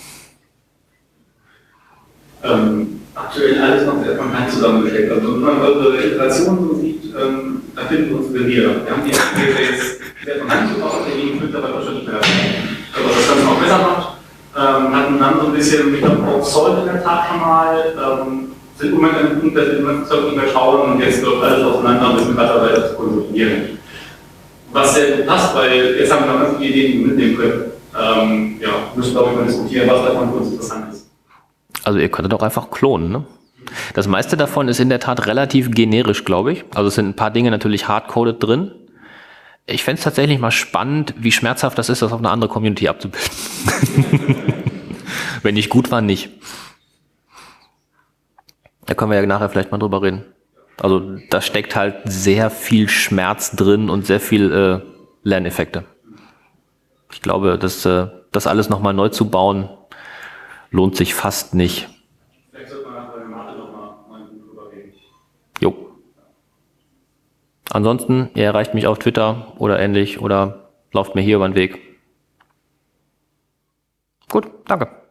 Ähm, aktuell alles noch erstmal kein zusammengestellt. Also wenn man unsere Iterationen so sieht, ähm, da finden wir uns wir. Wir haben die Interface sehr von Hand gebaut, der liegen mittlerweile schon nicht mehr. Also das Ganze auch besser macht. Ähm, hatten dann so ein bisschen mit auf Salt in der Tat schon mal, ähm, sind im Moment an dem Punkt, dass wir immer nicht mehr schauen und jetzt läuft alles auseinander und müssen gerade dabei das konsolidieren. Was sehr gut passt, weil jetzt haben wir noch ganz viele Ideen, die wir mitnehmen können. Ähm, ja, müssen glaube ich mal diskutieren, was davon für uns interessant ist. Also ihr könntet auch einfach klonen, ne? Das meiste davon ist in der Tat relativ generisch, glaube ich. Also es sind ein paar Dinge natürlich hardcoded drin. Ich fände es tatsächlich mal spannend, wie schmerzhaft das ist, das auf eine andere Community abzubilden. Wenn nicht gut war, nicht. Da können wir ja nachher vielleicht mal drüber reden. Also da steckt halt sehr viel Schmerz drin und sehr viel äh, Lerneffekte. Ich glaube, das, äh, das alles nochmal neu zu bauen, lohnt sich fast nicht. Vielleicht sollte man bei der Mathe nochmal drüber reden. Jo. Ansonsten, ihr erreicht mich auf Twitter oder ähnlich oder lauft mir hier über den Weg. Gut, danke.